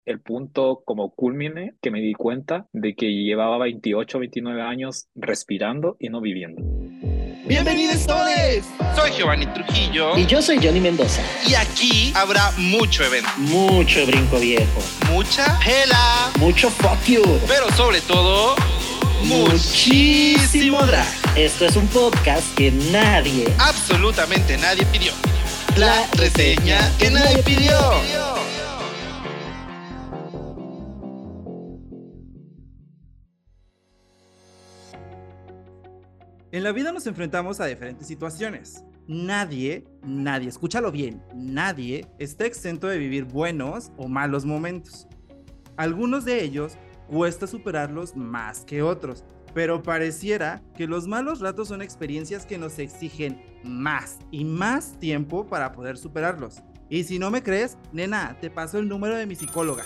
el punto como culmine que me di cuenta de que llevaba 28 29 años respirando y no viviendo. ¡Bienvenidos todos! Soy Giovanni Trujillo. Y yo soy Johnny Mendoza. Y aquí habrá mucho evento. Mucho brinco viejo. Mucha jela. Mucho fuck you. Pero sobre todo, muchísimo drag. Esto es un podcast que nadie, absolutamente nadie pidió. La reseña que nadie pidió. En la vida nos enfrentamos a diferentes situaciones. Nadie, escúchalo bien, nadie está exento de vivir buenos o malos momentos. Algunos de ellos cuesta superarlos más que otros, pero pareciera que los malos ratos son experiencias que nos exigen más y más tiempo para poder superarlos. Y si no me crees, nena, te paso el número de mi psicóloga.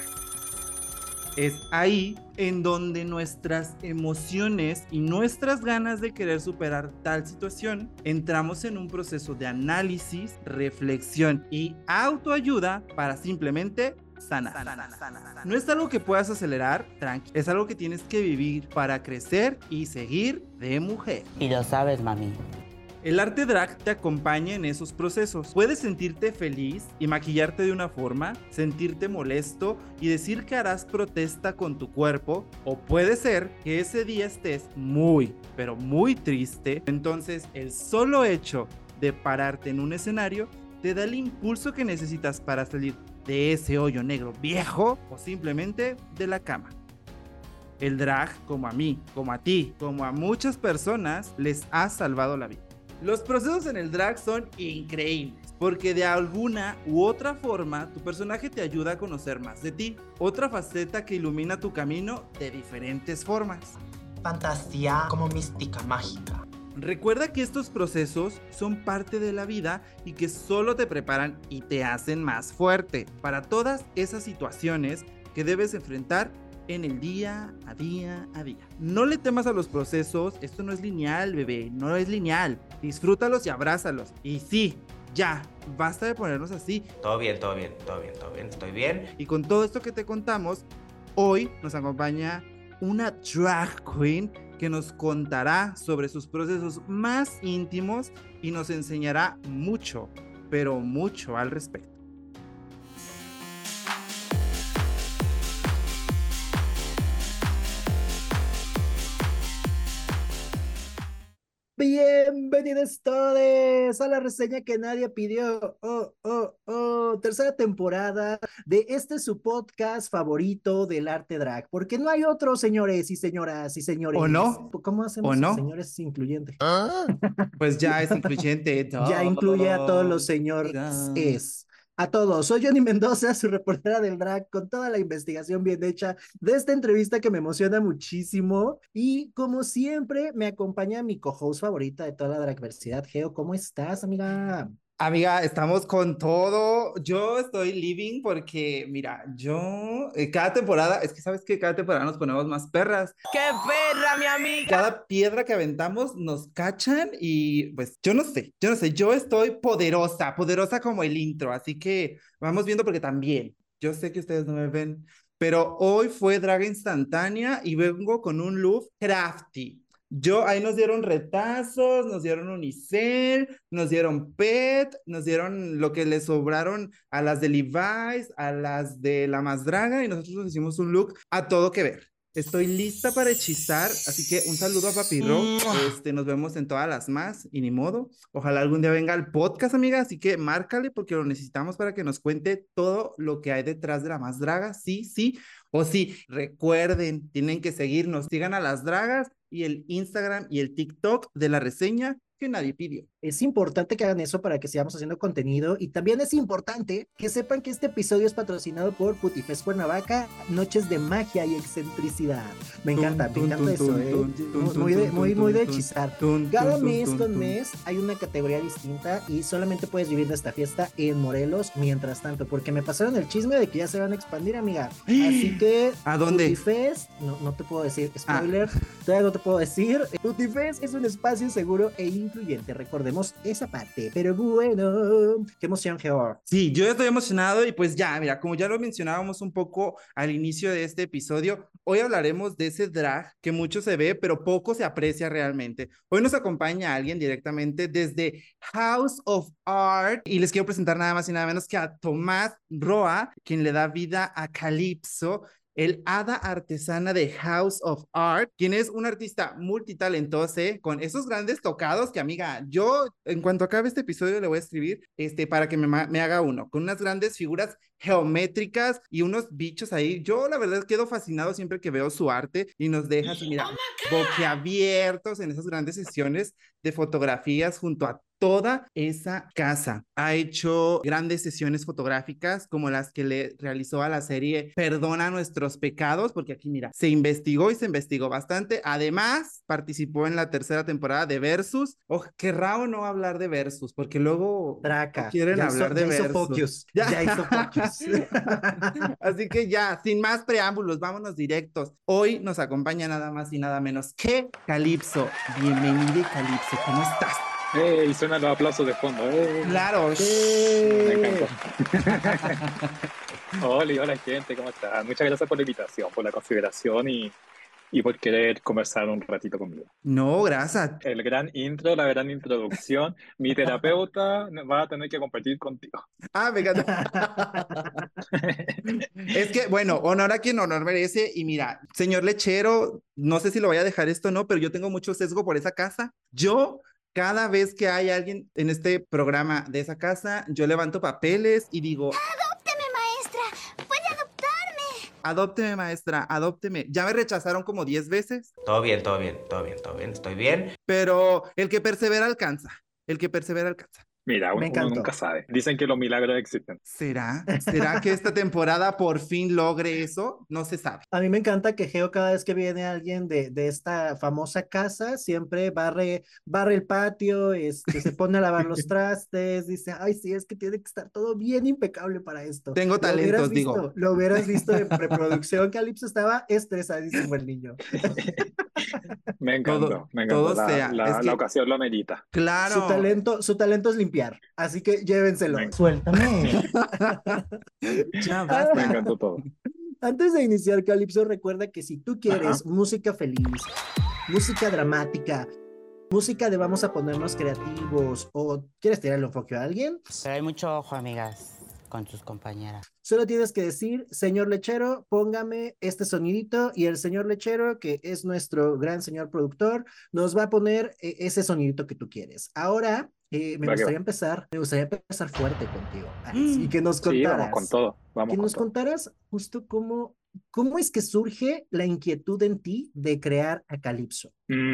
Es ahí en donde nuestras emociones y nuestras ganas de querer superar tal situación entramos en un proceso de análisis, reflexión y autoayuda para simplemente sanar. No es algo que puedas acelerar, tranqui. Es algo que tienes que vivir para crecer y seguir de mujer. Y lo sabes, mami. El arte drag te acompaña en esos procesos. Puedes sentirte feliz y maquillarte de una forma, sentirte molesto y decir que harás protesta con tu cuerpo, o puede ser que ese día estés muy, pero muy triste. Entonces, el solo hecho de pararte en un escenario te da el impulso que necesitas para salir de ese hoyo negro viejo o simplemente de la cama. El drag, como a mí, como a ti, como a muchas personas, les ha salvado la vida. Los procesos en el drag son increíbles, porque de alguna u otra forma tu personaje te ayuda a conocer más de ti, otra faceta que ilumina tu camino de diferentes formas. Fantasía como mística mágica. Recuerda que estos procesos son parte de la vida y que solo te preparan y te hacen más fuerte para todas esas situaciones que debes enfrentar en el día a día a día. No le temas a los procesos, esto no es lineal, bebé, no es lineal. Disfrútalos y abrázalos. Y sí, ya, basta de ponernos así. Todo bien, estoy bien. Y con todo esto que te contamos, hoy nos acompaña una drag queen que nos contará sobre sus procesos más íntimos y nos enseñará mucho, pero mucho al respecto. Bienvenidos todos a la reseña que nadie pidió. Tercera temporada de este su podcast favorito del arte drag. Porque no hay otro, señores y señoras y señores. ¿O no? ¿Cómo hacemos ¿O no? señores incluyente? Pues ya es incluyente. Ya incluye a todos los señores. A todos, soy Johnny Mendoza, su reportera del drag, con toda la investigación bien hecha de esta entrevista que me emociona muchísimo. Y como siempre, me acompaña mi co-host favorita de toda la dragversidad, Geo. ¿Cómo estás, amiga? Amiga, estamos con todo. Yo estoy living porque, mira, cada temporada, es que sabes que cada temporada nos ponemos más perras. ¡Qué perra, mi amiga! Cada piedra que aventamos nos cachan y pues yo no sé, yo estoy poderosa como el intro, así que vamos viendo porque también, yo sé que ustedes no me ven, pero hoy fue drag instantánea y vengo con un look crafty. Ahí nos dieron retazos, nos dieron unicel, nos dieron pet, nos dieron lo que le sobraron a las de Levi's, a las de La Más Draga, y nosotros nos hicimos un look a todo que ver. Estoy lista para hechizar, así que un saludo a Papirro. Nos vemos en todas las más, y ni modo. Ojalá algún día venga al podcast, amiga, así que márcale porque lo necesitamos para que nos cuente todo lo que hay detrás de La Más Draga. Sí, o sí. Recuerden, tienen que seguirnos. Sigan a Las Dragas y el Instagram y el TikTok de la reseña que nadie pidió. Es importante que hagan eso para que sigamos haciendo contenido, y también es importante que sepan que este episodio es patrocinado por Putifest Cuernavaca, noches de magia y excentricidad. Me encanta eso, muy de hechizar. Cada mes con mes hay una categoría distinta y solamente puedes vivir de esta fiesta en Morelos mientras tanto, porque me pasaron el chisme de que ya se van a expandir, amiga. Así que ¿a dónde? Putifest, no te puedo decir, spoiler, todavía no te puedo decir. Putifest es un espacio seguro e incluyente, recuerden. Recordemos esa parte. Pero bueno, qué emoción, Geo. Sí, yo estoy emocionado y pues ya, mira, como ya lo mencionábamos un poco al inicio de este episodio, hoy hablaremos de ese drag que mucho se ve, pero poco se aprecia realmente. Hoy nos acompaña alguien directamente desde House of Art y les quiero presentar nada más y nada menos que a Tomás Roa, quien le da vida a Calypso, el hada artesana de House of Art, quien es un artista multitalentoso, con esos grandes tocados que, amiga, yo en cuanto acabe este episodio le voy a escribir para que me haga uno, con unas grandes figuras geométricas y unos bichos ahí. Yo la verdad quedo fascinado siempre que veo su arte y nos deja así, mira, boquiabiertos en esas grandes sesiones de fotografías junto a toda esa casa. Ha hecho grandes sesiones fotográficas como las que le realizó a la serie Perdona Nuestros Pecados, porque aquí mira, se investigó y se investigó bastante. Además, participó en la tercera temporada de Versus. Oh, qué raro no hablar de Versus, porque luego Draca, no quieren hablar de ya hizo Versus. focus, ya hizo focus. Así que ya, sin más preámbulos, vámonos directos. Hoy nos acompaña nada más y nada menos que Calypso. Bienvenida, Calypso, ¿cómo estás? Y suenan los aplausos de fondo. Claro. Me encantó. Hola gente, ¿cómo estás? Muchas gracias por la invitación, por la consideración y por querer conversar un ratito conmigo. No, gracias. El gran intro, la gran introducción. Mi terapeuta va a tener que compartir contigo. Ah, me encanta. Es que, bueno, honor a quien honor merece. Y mira, señor lechero, no sé si lo voy a dejar esto o no, pero yo tengo mucho sesgo por esa casa. Cada vez que hay alguien en este programa de esa casa, yo levanto papeles y digo, ¡Adópteme, maestra! ¡Puede adoptarme! adópteme, maestra, adópteme. Ya me rechazaron como 10 veces, Todo bien, todo bien, todo bien, todo bien, estoy bien. pero el que persevera alcanza. El que persevera alcanza. Mira, Me uno encantó. nunca sabe. Dicen que los milagros existen. ¿Será? ¿Será que esta temporada por fin logre eso? No se sabe. A mí me encanta que Geo, cada vez que viene alguien de esta famosa casa, siempre barre el patio, se pone a lavar los trastes, dice, ay, sí, es que tiene que estar todo bien impecable para esto. Tengo talentos, digo. Lo hubieras visto en preproducción, Calypso estaba estresadísimo el niño. Me encantó, me encantó. todo sea, es que- La ocasión lo amerita. Claro. Su talento es limpiar, así que llévenselo. Venga. Suéltame. Ya Me basta. encantó todo. Antes de iniciar, Calypso, recuerda que si tú quieres música feliz, música dramática, música de vamos a ponernos creativos o quieres tirarle un foco a alguien, Pero hay mucho ojo, amigas, con sus compañeras. solo tienes que decir, señor lechero, póngame este sonidito y el señor lechero, que es nuestro gran señor productor, nos va a poner ese sonidito que tú quieres. Ahora, me Va que gustaría empezar fuerte contigo, Alex, y que nos Sí, contaras. vamos con todo. Vamos Que con nos todo. contaras justo cómo es que surge la inquietud en ti de crear a Calypso.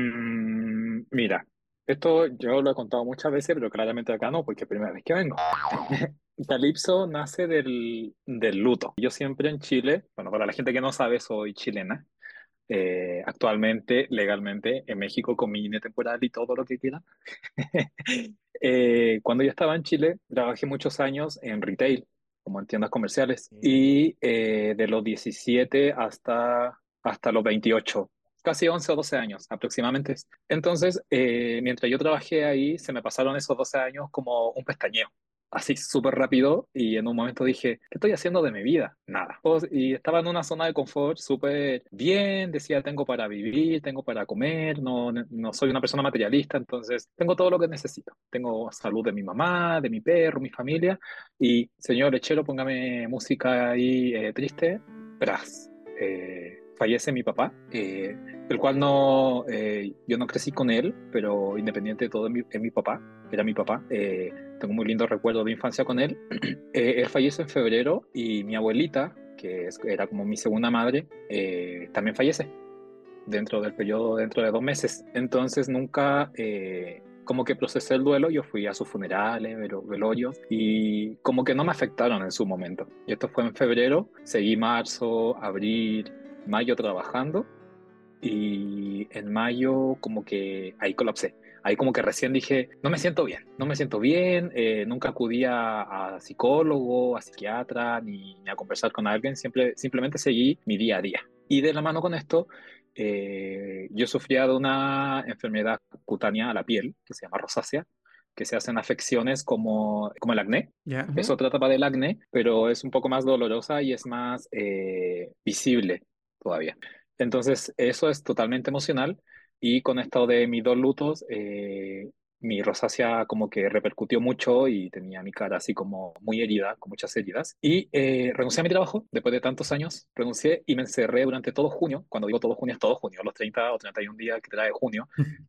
Mira, esto yo lo he contado muchas veces, pero claramente acá no, porque es la primera vez que vengo. Calypso nace del luto. Yo siempre en Chile, bueno, para la gente que no sabe, soy chilena. Actualmente, legalmente, en México con mi INE temporal y todo lo que quiera. Cuando yo estaba en Chile, trabajé muchos años en retail, como en tiendas comerciales, y de los 17 hasta los 28, casi 11 o 12 años aproximadamente. Entonces, mientras yo trabajé ahí, se me pasaron esos 12 años como un pestañeo. Así súper rápido y en un momento dije, ¿qué estoy haciendo de mi vida? Nada. Y estaba en una zona de confort súper bien, decía, tengo para vivir, tengo para comer, no soy una persona materialista, entonces tengo todo lo que necesito. Tengo salud de mi mamá, de mi perro, mi familia y, señor lechero, póngame música ahí triste. Verás, fallece mi papá, el cual yo no crecí con él, pero independiente de todo, es mi papá, era mi papá. Tengo muy lindos recuerdos de infancia con él. Él falleció en febrero y mi abuelita, que era como mi segunda madre, también fallece dentro del periodo, dentro de 2 meses. Entonces nunca como que procesé el duelo, yo fui a sus funerales, velorios, y como que no me afectaron en su momento. Y esto fue en febrero, seguí marzo, abril, mayo trabajando, y en mayo como que ahí colapsé. Ahí como que recién dije, no me siento bien, nunca acudí a psicólogo, a psiquiatra, ni a conversar con alguien, simplemente seguí mi día a día. Y de la mano con esto, yo sufría de una enfermedad cutánea a la piel, que se llama rosácea, que se hacen afecciones como el acné. Ya. Es otra etapa del acné, pero es un poco más dolorosa y es más visible todavía. Entonces, eso es totalmente emocional. Y con esto de mis dos lutos, mi rosácea como que repercutió mucho y tenía mi cara así como muy herida, con muchas heridas. Y renuncié a mi trabajo después de tantos años, renuncié y me encerré durante todo junio. Cuando digo todo junio, es todo junio, los 30 o 31 días que trae junio.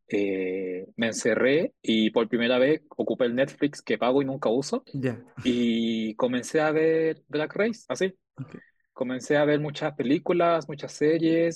Me encerré y por primera vez ocupé el Netflix que pago y nunca uso Ya. y comencé a ver Drag Race, así. Ok. Comencé a ver muchas películas, muchas series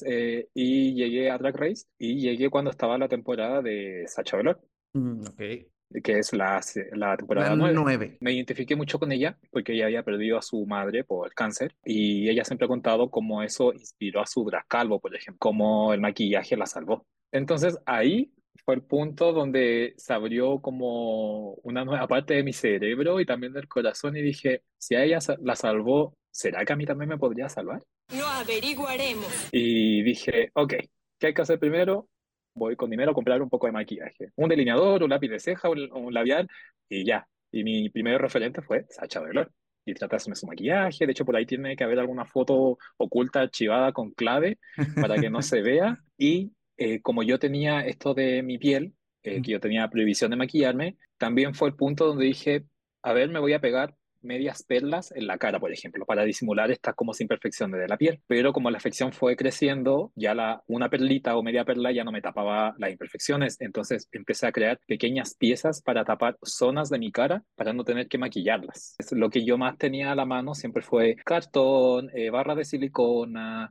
y llegué a Drag Race y llegué cuando estaba la temporada de Sacha Velour, Ok. que es la La temporada 9. 9. Me identifiqué mucho con ella porque ella había perdido a su madre por cáncer y ella siempre ha contado cómo eso inspiró a su drag calvo, por ejemplo, cómo el maquillaje la salvó. Entonces ahí fue el punto donde se abrió como una nueva parte de mi cerebro y también del corazón y dije, si a ella la salvó, ¿será que a mí también me podría salvar? Lo averiguaremos. Y dije, ok, ¿qué hay que hacer primero? Voy con dinero a comprar un poco de maquillaje. Un delineador, un lápiz de ceja, un labial y ya. Y mi primer referente fue Sacha Velour. Y traté de hacerme su maquillaje. De hecho, por ahí tiene que haber alguna foto oculta archivada con clave para que no se vea. Y como yo tenía esto de mi piel, que yo tenía prohibición de maquillarme, también fue el punto donde dije, a ver, me voy a pegar medias perlas en la cara, por ejemplo, para disimular estas como imperfecciones de la piel. Pero como la afección fue creciendo, ya una perlita o media perla ya no me tapaba las imperfecciones. Entonces empecé a crear pequeñas piezas para tapar zonas de mi cara para no tener que maquillarlas. Lo que yo más tenía a la mano siempre fue cartón, barra de silicona,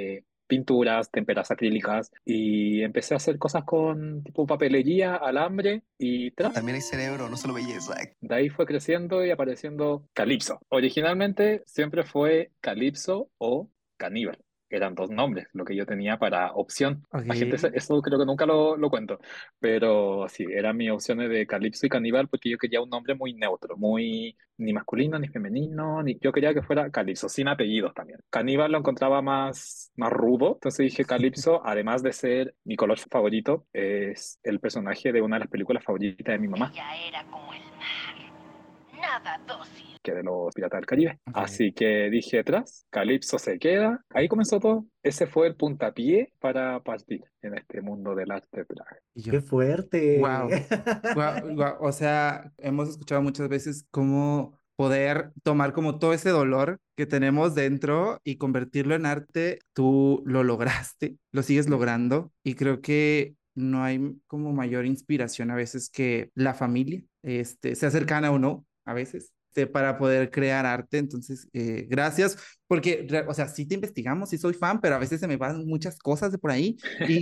pinturas, témperas acrílicas y empecé a hacer cosas con tipo papelería, alambre y trapo. También hay cerebro, no solo belleza. De ahí fue creciendo y apareciendo Calypso. Originalmente siempre fue Calypso o Caníbal. Eran dos nombres, lo que yo tenía para opción. La gente, Ok. eso creo que nunca lo cuento, pero sí, eran mis opciones de Calypso y Caníbal porque yo quería un nombre muy neutro, muy ni masculino ni femenino, yo quería que fuera Calypso, sin apellidos también. Caníbal lo encontraba más rudo, entonces dije Calypso, además de ser mi color favorito, es el personaje de una de las películas favoritas de mi mamá. Ella era como el mar, nada dócil. Que de los Piratas del Caribe. Ok. Así que dije atrás, Calypso se queda. Ahí comenzó todo. Ese fue el puntapié para partir en este mundo del arte drag. Y yo, ¡Qué fuerte! wow, wow. O sea, hemos escuchado muchas veces cómo poder tomar como todo ese dolor que tenemos dentro y convertirlo en arte. Tú lo lograste, lo sigues logrando y creo que no hay como mayor inspiración a veces que la familia, sea cercana o no, a veces. Para poder crear arte, entonces, gracias, porque, o sea, sí te investigamos, sí soy fan, pero a veces se me van muchas cosas de por ahí,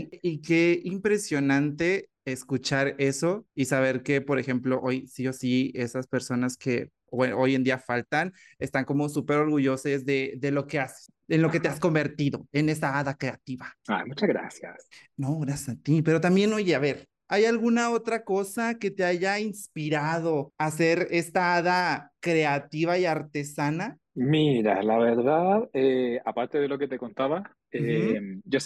y qué impresionante escuchar eso y saber que, por ejemplo, hoy sí o sí, esas personas que hoy en día faltan, están como súper orgullosos de lo que haces, en lo que te has convertido, en esa hada creativa. Ah, muchas gracias. No, gracias a ti, pero también, oye, a ver, ¿hay alguna otra cosa que te haya inspirado a ser esta hada creativa y artesana? Mira, la verdad, aparte de lo que te contaba, Ujú. yo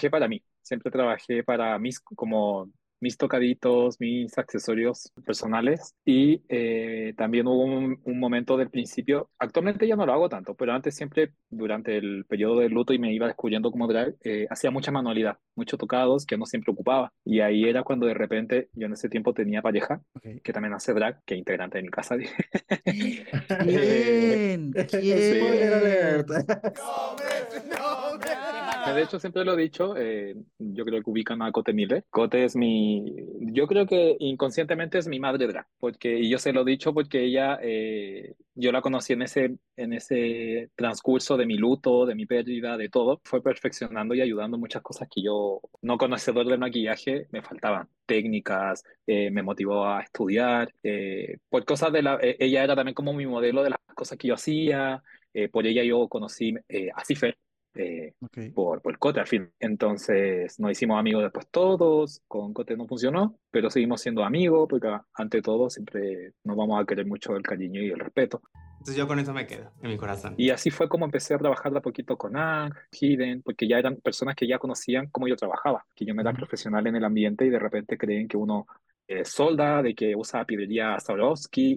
siempre trabajé para como mis tocaditos, mis accesorios personales y también hubo un momento del principio, actualmente ya no lo hago tanto, pero antes siempre durante el periodo de luto y me iba descubriendo como drag, hacía mucha manualidad, muchos tocados que no siempre ocupaba y ahí era cuando de repente yo en ese tiempo tenía pareja Ok. que también hace drag, que es integrante de mi casa. ¿Quién? Sí. Spoiler alert. ¿Quién? De hecho, siempre lo he dicho, yo creo que ubican a Cote Miller. Cote es yo creo que inconscientemente es mi madre drag, y yo se lo he dicho porque ella, yo la conocí en ese transcurso de mi luto, de mi pérdida, de todo, fue perfeccionando y ayudando muchas cosas que yo, no conocedor del maquillaje, me faltaban. Técnicas, me motivó a estudiar, por cosas ella era también como mi modelo de las cosas que yo hacía, por ella yo conocí a Cifer, Ok. por Cote al fin. Entonces nos hicimos amigos después todos, con Cote no funcionó, pero seguimos siendo amigos porque ante todo siempre nos vamos a querer mucho el cariño y el respeto. Entonces yo con eso me quedo, en mi corazón. Y así fue como empecé a trabajar de a poquito con Ang, Hidden, porque ya eran personas que ya conocían cómo yo trabajaba, que yo no era Ujú. profesional en el ambiente y de repente creen que uno solda, de que usa piedrería Swarovski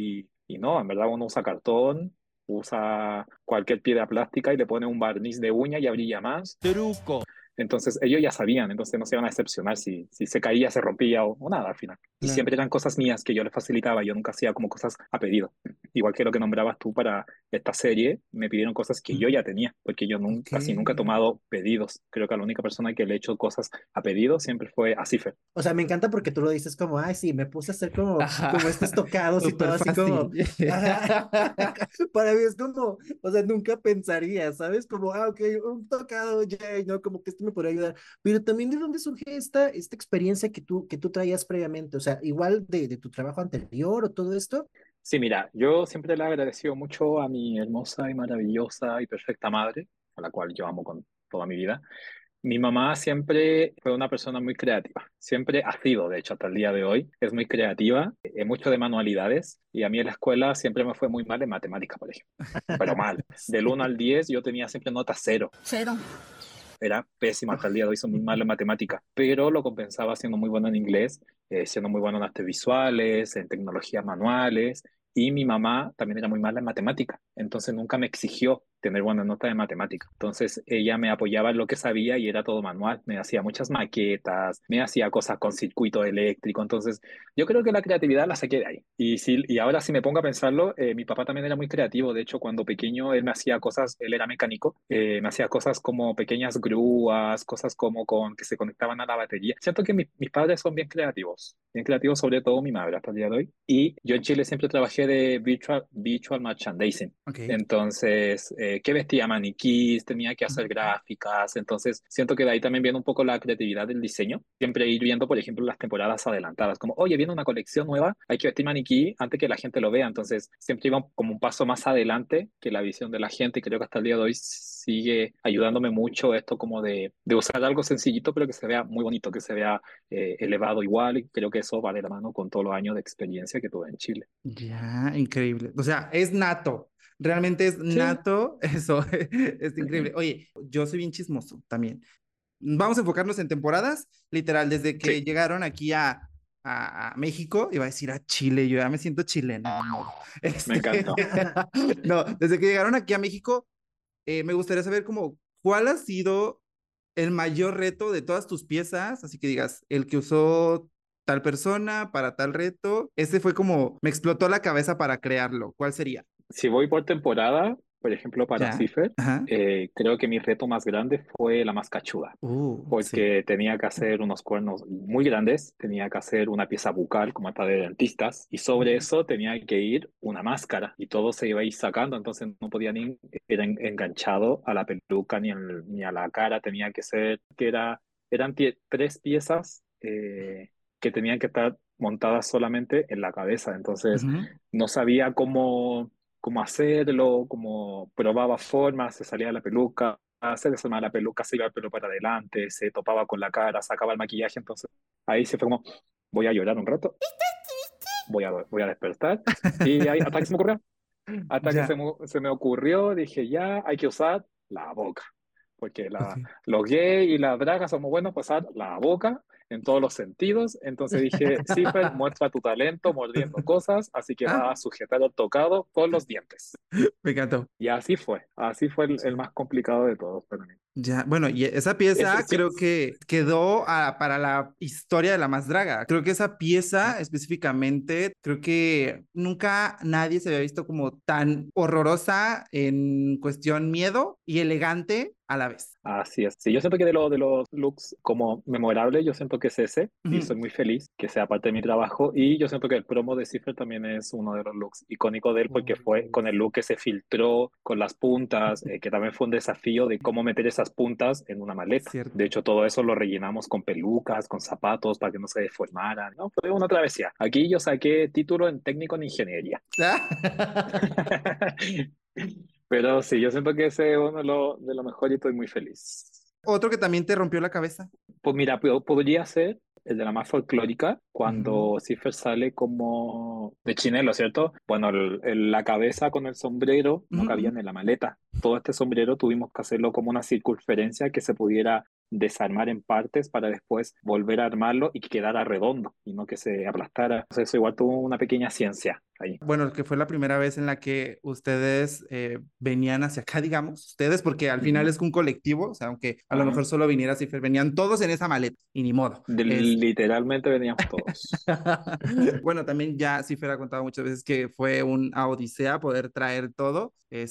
y no, en verdad uno usa cartón, usa cualquier piedra plástica y le pone un barniz de uña y brilla más. Truco. Entonces ellos ya sabían, entonces no se iban a decepcionar si se caía, se rompía o nada al final. Y Claro. siempre eran cosas mías que yo les facilitaba, yo nunca hacía como cosas a pedido. Igual que lo que nombrabas tú para esta serie, me pidieron cosas que yo ya tenía, porque yo Ok. casi nunca he tomado pedidos. Creo que la única persona que le he hecho cosas a pedido siempre fue a Cipher. O sea, me encanta porque tú lo dices como, ay, sí, me puse a hacer como, Ajá. como estos tocados y Súper todo así como, fácil. ajá. Para mí es como, o sea, nunca pensaría, ¿sabes? Como, ok, un tocado, yay, ¿no? Como que esto me podría ayudar. Pero también de dónde surge esta experiencia que tú traías previamente, o sea, igual de tu trabajo anterior o todo esto. Sí, mira, yo siempre le he agradecido mucho a mi hermosa y maravillosa y perfecta madre, a la cual yo amo con toda mi vida. Mi mamá siempre fue una persona muy creativa, siempre ha sido, de hecho, hasta el día de hoy, es muy creativa, mucho de manualidades, y a mí en la escuela siempre me fue muy mal en matemáticas, por ejemplo, pero mal. Del 1 al 10 yo tenía siempre nota cero. Cero. Era pésima hasta el día de hoy, soy muy malo en matemáticas, pero lo compensaba siendo muy bueno en inglés, siendo muy bueno en artes visuales, en tecnologías manuales, y mi mamá también era muy mala en matemáticas, entonces nunca me exigió tener buenas notas de matemáticas. Entonces ella me apoyaba en lo que sabía y era todo manual, me hacía muchas maquetas, me hacía cosas con circuito eléctrico, entonces yo creo que la creatividad la saqué de ahí. Y ahora si me pongo a pensarlo, mi papá también era muy creativo, de hecho cuando pequeño él me hacía cosas, él era mecánico, me hacía cosas como pequeñas grúas, cosas como con que se conectaban a la batería. Siento que mis padres son bien creativos, sobre todo mi madre hasta el día de hoy. Y yo en Chile siempre trabajé de virtual merchandising. Ok. Entonces, que vestía maniquís, tenía que hacer gráficas, entonces siento que de ahí también viene un poco la creatividad del diseño. Siempre ir viendo, por ejemplo, las temporadas adelantadas, como, oye, viene una colección nueva, hay que vestir maniquí antes que la gente lo vea, entonces siempre iba como un paso más adelante que la visión de la gente y creo que hasta el día de hoy sigue ayudándome mucho esto como de usar algo sencillito pero que se vea muy bonito, que se vea elevado igual y creo que eso va de la mano con todos los años de experiencia que tuve en Chile. Ya, increíble. O sea, es nato. Realmente es Sí, nato. Eso es increíble. Oye, yo soy bien chismoso también. Vamos a enfocarnos en temporadas, literal, desde que sí, llegaron aquí a México, iba a decir a Chile, yo ya me siento chilena, ni modo. me encantó. No, desde que llegaron aquí a México, me gustaría saber como, ¿cuál ha sido el mayor reto de todas tus piezas? Así que digas, el que usó tal persona para tal reto, ese fue como, me explotó la cabeza para crearlo. ¿Cuál sería? Si voy por temporada, por ejemplo, para Ya, Cipher, ajá. creo que mi reto más grande fue la más cachuda, Sí. porque tenía que hacer unos cuernos muy grandes, tenía que hacer una pieza bucal como esta de dentistas, y sobre Ujú. eso tenía que ir una máscara, y todo se iba a ir sacando, entonces no podía ni ir enganchado a la peluca ni a la cara, tenía que ser, eran 3 piezas que tenían que estar montadas solamente en la cabeza, entonces Ujú. no sabía cómo hacerlo, cómo probaba formas, se salía la peluca, se desarmaba la peluca, se iba el pelo para adelante, se topaba con la cara, sacaba el maquillaje, entonces ahí se fue como, voy a llorar un rato, voy a despertar, y ahí, hasta que se me ocurrió, hasta que Ya, se me ocurrió, dije, ya hay que usar la boca, porque ok. los gays y las dragas somos buenos para usar la boca en todos los sentidos. Entonces dije, Cipher, muestra tu talento mordiendo cosas, así que Ah, va a sujetar el tocado con los dientes. me encantó. Y así fue el Sí. más complicado de todos para mí. Ya, bueno, y esa pieza Sí, creo que quedó para la historia de la más draga. Creo que esa pieza específicamente, creo que nunca nadie se había visto como tan horrorosa en cuestión miedo y elegante a la vez. así es. Sí, yo siento que de los looks como memorables, yo siento que es ese, y Ujú. soy muy feliz que sea parte de mi trabajo. Y yo siento que el promo de Cipher también es uno de los looks icónicos de él, porque fue con el look que se filtró, con las puntas, que también fue un desafío de cómo meter esas puntas en una maleta. De Cierto. hecho, todo eso lo rellenamos con pelucas, con zapatos, para que no se deformaran, ¿no? Fue una travesía. Aquí yo saqué título en técnico en ingeniería. Pero sí, yo siento que ese es uno de los mejores y estoy muy feliz. Otro que también te rompió la cabeza. Pues mira, podría ser el de la más folclórica, Ujú, cuando Cipher sale como de chinelo, ¿cierto? Bueno, la cabeza con el sombrero no ujú, ujú. cabían en la maleta. Todo este sombrero tuvimos que hacerlo como una circunferencia que se pudiera desarmar en partes para después volver a armarlo y que quedara redondo y no que se aplastara. Entonces eso igual tuvo una pequeña ciencia ahí. Bueno, que fue la primera vez en la que ustedes venían hacia acá, digamos, ustedes, porque al final es un colectivo, o sea, aunque a lo mejor solo viniera Cifer, venían todos en esa maleta y ni modo. Literalmente veníamos todos. Bueno, también ya Cifer ha contado muchas veces que fue una odisea poder traer todo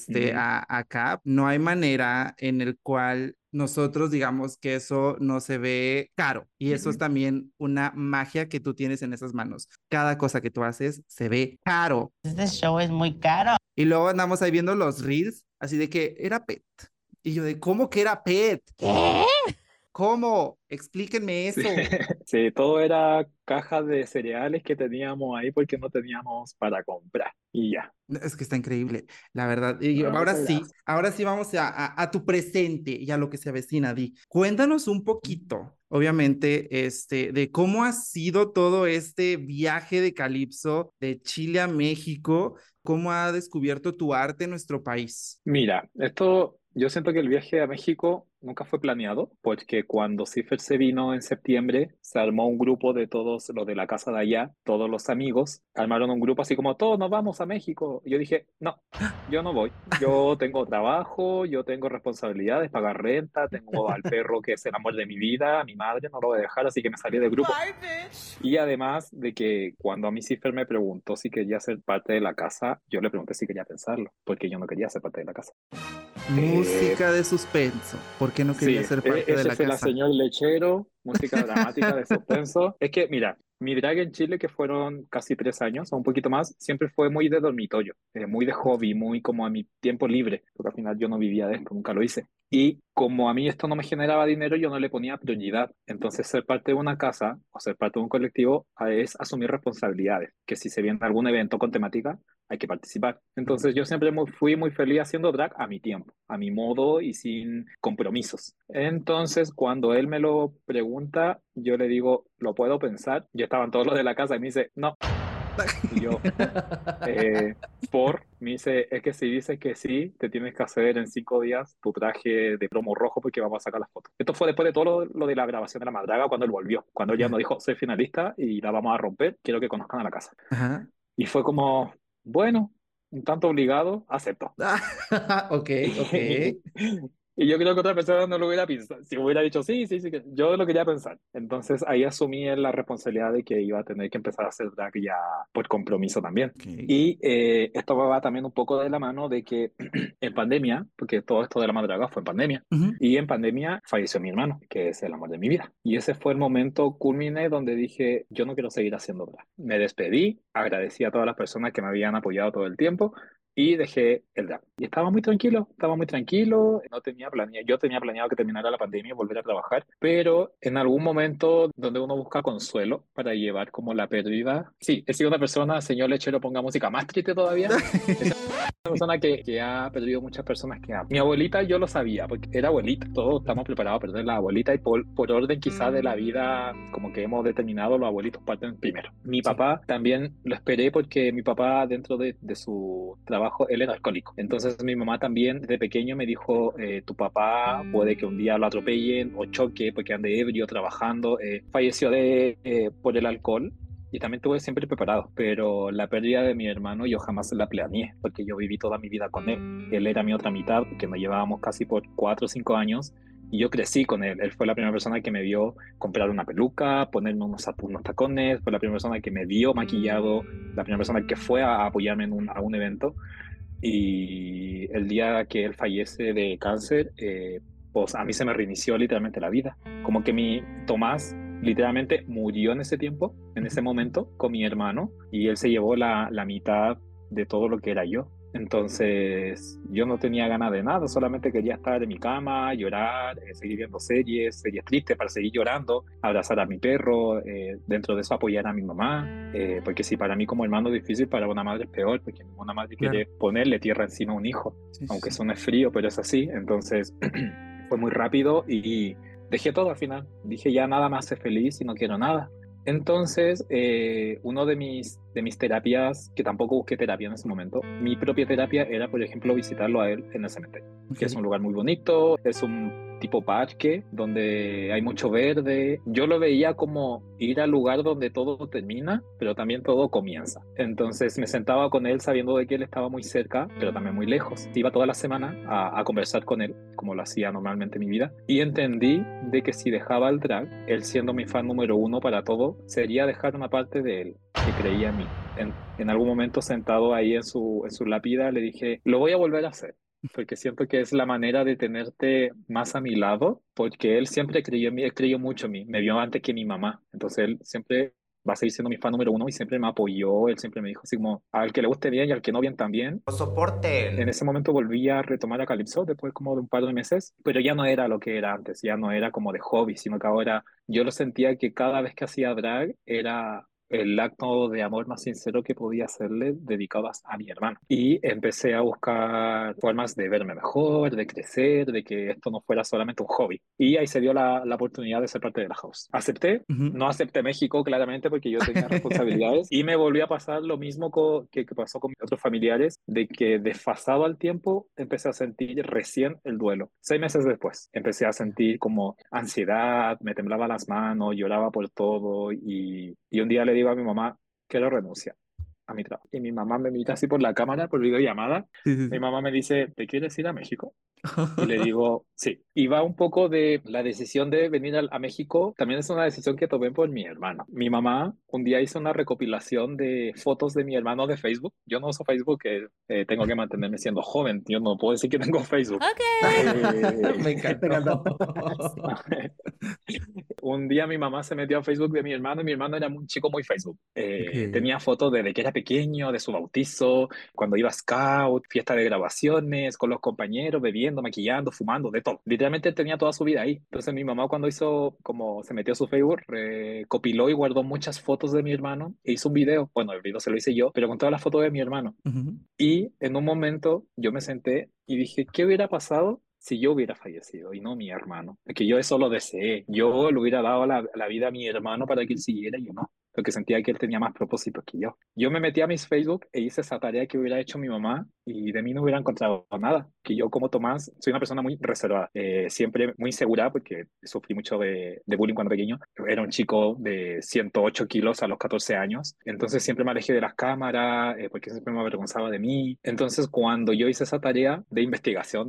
acá. No hay manera en el cual nosotros digamos que eso no se ve caro y eso es también una magia que tú tienes en esas manos. Cada cosa que tú haces se ve caro. Este show es muy caro. Y luego andamos ahí viendo los reels, así de que era PET. Y yo de, ¿cómo que era PET? ¿Qué? ¿Cómo? Explíquenme eso. Sí, todo era cajas de cereales que teníamos ahí porque no teníamos para comprar y ya. Es que está increíble, la verdad. Y ahora sí vamos a tu presente y a lo que se avecina, Di. Cuéntanos un poquito, obviamente, de cómo ha sido todo este viaje de Calypso de Chile a México, cómo ha descubierto tu arte en nuestro país. Mira, yo siento que el viaje a México nunca fue planeado, porque cuando Cifer se vino en septiembre, se armó un grupo de todos los de la casa de allá, todos los amigos, armaron un grupo así como, todos nos vamos a México. Y yo dije, no, yo no voy. Yo tengo trabajo, yo tengo responsabilidades, pagar renta, tengo al perro que es el amor de mi vida, a mi madre no lo voy a dejar, así que me salí del grupo. Y además de que cuando a mí Cifer me preguntó si quería ser parte de la casa, yo le pregunté si quería pensarlo, porque yo no quería ser parte de la casa. Música de suspenso. ¿Por qué no quería ser parte de la ese casa? es el señor lechero, música dramática de suspenso. Es que, mira, mi drag en Chile, que fueron casi 3 años o un poquito más, siempre fue muy de dormitorio, muy de hobby, muy como a mi tiempo libre, porque al final yo no vivía de esto, nunca lo hice. Y como a mí esto no me generaba dinero, yo no le ponía prioridad. Entonces, ser parte de una casa o ser parte de un colectivo es asumir responsabilidades, que si se viene algún evento con temática, hay que participar. Entonces, yo siempre fui muy feliz haciendo drag a mi tiempo, a mi modo y sin compromisos. Entonces, cuando él me lo pregunta, yo le digo, ¿lo puedo pensar? Ya estaban todos los de la casa y me dice, no. Y yo, me dice, es que si dices que sí, te tienes que hacer en 5 días tu traje de plomo rojo porque vamos a sacar las fotos. Esto fue después de todo lo de la grabación de La Madraga, cuando él volvió, cuando él ya nos dijo, soy finalista y la vamos a romper, quiero que conozcan a la casa. Ajá. Y fue como, bueno, un tanto obligado, acepto. Ok. Y yo creo que otra persona no lo hubiera pensado. Si hubiera dicho sí, que yo lo quería pensar. Entonces ahí asumí la responsabilidad de que iba a tener que empezar a hacer drag ya por compromiso también. Okay. Y esto va también un poco de la mano de que en pandemia, porque todo esto de La Madraga fue en pandemia, y en pandemia falleció mi hermano, que es el amor de mi vida. Y ese fue el momento culmine donde dije, yo no quiero seguir haciendo drag. Me despedí, agradecí a todas las personas que me habían apoyado todo el tiempo, y dejé el drag. Y estaba muy tranquilo, no tenía planeado, yo tenía planeado que terminara la pandemia y volver a trabajar, pero en algún momento donde uno busca consuelo para llevar como la pérdida, sí, he sido una persona, señor lechero, ponga música más triste todavía, una persona que ha perdido muchas personas que ama. Mi abuelita yo lo sabía, porque era abuelita, todos estamos preparados a perder la abuelita y por orden quizás de la vida, como que hemos determinado, los abuelitos parten primero. Mi papá también lo esperé porque mi papá dentro de su trabajo, él era alcohólico. Entonces mi mamá también de pequeño me dijo, tu papá puede que un día lo atropellen o choque porque ande ebrio trabajando. Falleció por el alcohol. Y también estuve siempre preparado, pero la pérdida de mi hermano yo jamás la planeé, porque yo viví toda mi vida con él. Él era mi otra mitad, que nos llevábamos casi por 4 o 5 años, y yo crecí con él. Él fue la primera persona que me vio comprar una peluca, ponerme unos tacones, fue la primera persona que me vio maquillado, la primera persona que fue a apoyarme a un evento. Y el día que él fallece de cáncer, pues a mí se me reinició literalmente la vida. Como que mi Tomás literalmente murió en ese tiempo, en ese momento, con mi hermano, y él se llevó la mitad de todo lo que era yo. Entonces yo no tenía ganas de nada, solamente quería estar en mi cama, llorar, seguir viendo series tristes para seguir llorando, abrazar a mi perro, dentro de eso apoyar a mi mamá, porque si para mí como hermano es difícil, para una madre es peor, porque una madre quiere ponerle tierra encima a un hijo, aunque suene frío, pero es así. Entonces fue muy rápido y dejé todo al final, dije ya nada más ser feliz y no quiero nada. Entonces, uno de mis terapias, que tampoco busqué terapia en ese momento, mi propia terapia era, por ejemplo, visitarlo a él en el cementerio, que es un lugar muy bonito, es un tipo parque, donde hay mucho verde. Yo lo veía como ir al lugar donde todo termina, pero también todo comienza. Entonces me sentaba con él sabiendo de que él estaba muy cerca, pero también muy lejos. Iba toda la semana a conversar con él, como lo hacía normalmente en mi vida, y entendí de que si dejaba el drag, él siendo mi fan número uno para todo, sería dejar una parte de él que creía en mí. En algún momento sentado ahí en su lápida le dije, lo voy a volver a hacer, porque siento que es la manera de tenerte más a mi lado, porque él siempre creyó en mí, él creyó mucho en mí, me vio antes que mi mamá, entonces él siempre va a seguir siendo mi fan número uno y siempre me apoyó, él siempre me dijo así como, al que le guste bien y al que no bien también. En Soporten. ese momento volví a retomar a Calypso después como de un par de meses, pero ya no era lo que era antes, ya no era como de hobby, sino que ahora yo lo sentía que cada vez que hacía drag era el acto de amor más sincero que podía hacerle dedicado a mi hermano. Y empecé a buscar formas de verme mejor, de crecer, de que esto no fuera solamente un hobby. Y ahí se dio la oportunidad de ser parte de la house. Acepté, Ujú. no acepté México claramente porque yo tenía responsabilidades y me volvió a pasar lo mismo que pasó con mis otros familiares, de que desfasado al tiempo empecé a sentir recién el duelo. 6 meses después empecé a sentir como ansiedad, me temblaban las manos, lloraba por todo y un día le digo a mi mamá, quiero renunciar a mi trabajo. Y mi mamá me mira así por la cámara, por videollamada. Sí, sí, Mi sí. mamá me dice, ¿te quieres ir a México? Y le digo, sí. Y va un poco de la decisión de venir a México, también es una decisión que tomé por mi hermano. Mi mamá un día hizo una recopilación de fotos de mi hermano de Facebook. Yo no uso Facebook, tengo que mantenerme siendo joven. Yo no puedo decir que tengo Facebook. Me Pegando. encantó. Un día mi mamá se metió a Facebook de mi hermano y mi hermano era un chico muy Facebook. Ok. Tenía fotos desde que era pequeño, de su bautizo, cuando iba a Scout, fiesta de grabaciones, con los compañeros, bebiendo, maquillando, fumando, de todo. Literalmente él tenía toda su vida ahí. Entonces mi mamá cuando hizo, como se metió a su Facebook, recopiló y guardó muchas fotos de mi hermano e hizo un video. Bueno, el video se lo hice yo, pero con todas las fotos de mi hermano. Ujú. Y en un momento yo me senté y dije, ¿qué hubiera pasado si yo hubiera fallecido y no mi hermano? Porque yo eso lo deseé. Yo le hubiera dado la vida a mi hermano para que él siguiera y yo no. Porque sentía que él tenía más propósitos que yo. Yo me metí a mis Facebook e hice esa tarea que hubiera hecho mi mamá y de mí no hubiera encontrado nada. Que yo como Tomás soy una persona muy reservada, siempre muy insegura porque sufrí mucho de bullying cuando pequeño. Era un chico de 108 kilos a los 14 años. Entonces siempre me alejé de las cámaras porque siempre me avergonzaba de mí. Entonces cuando yo hice esa tarea de investigación,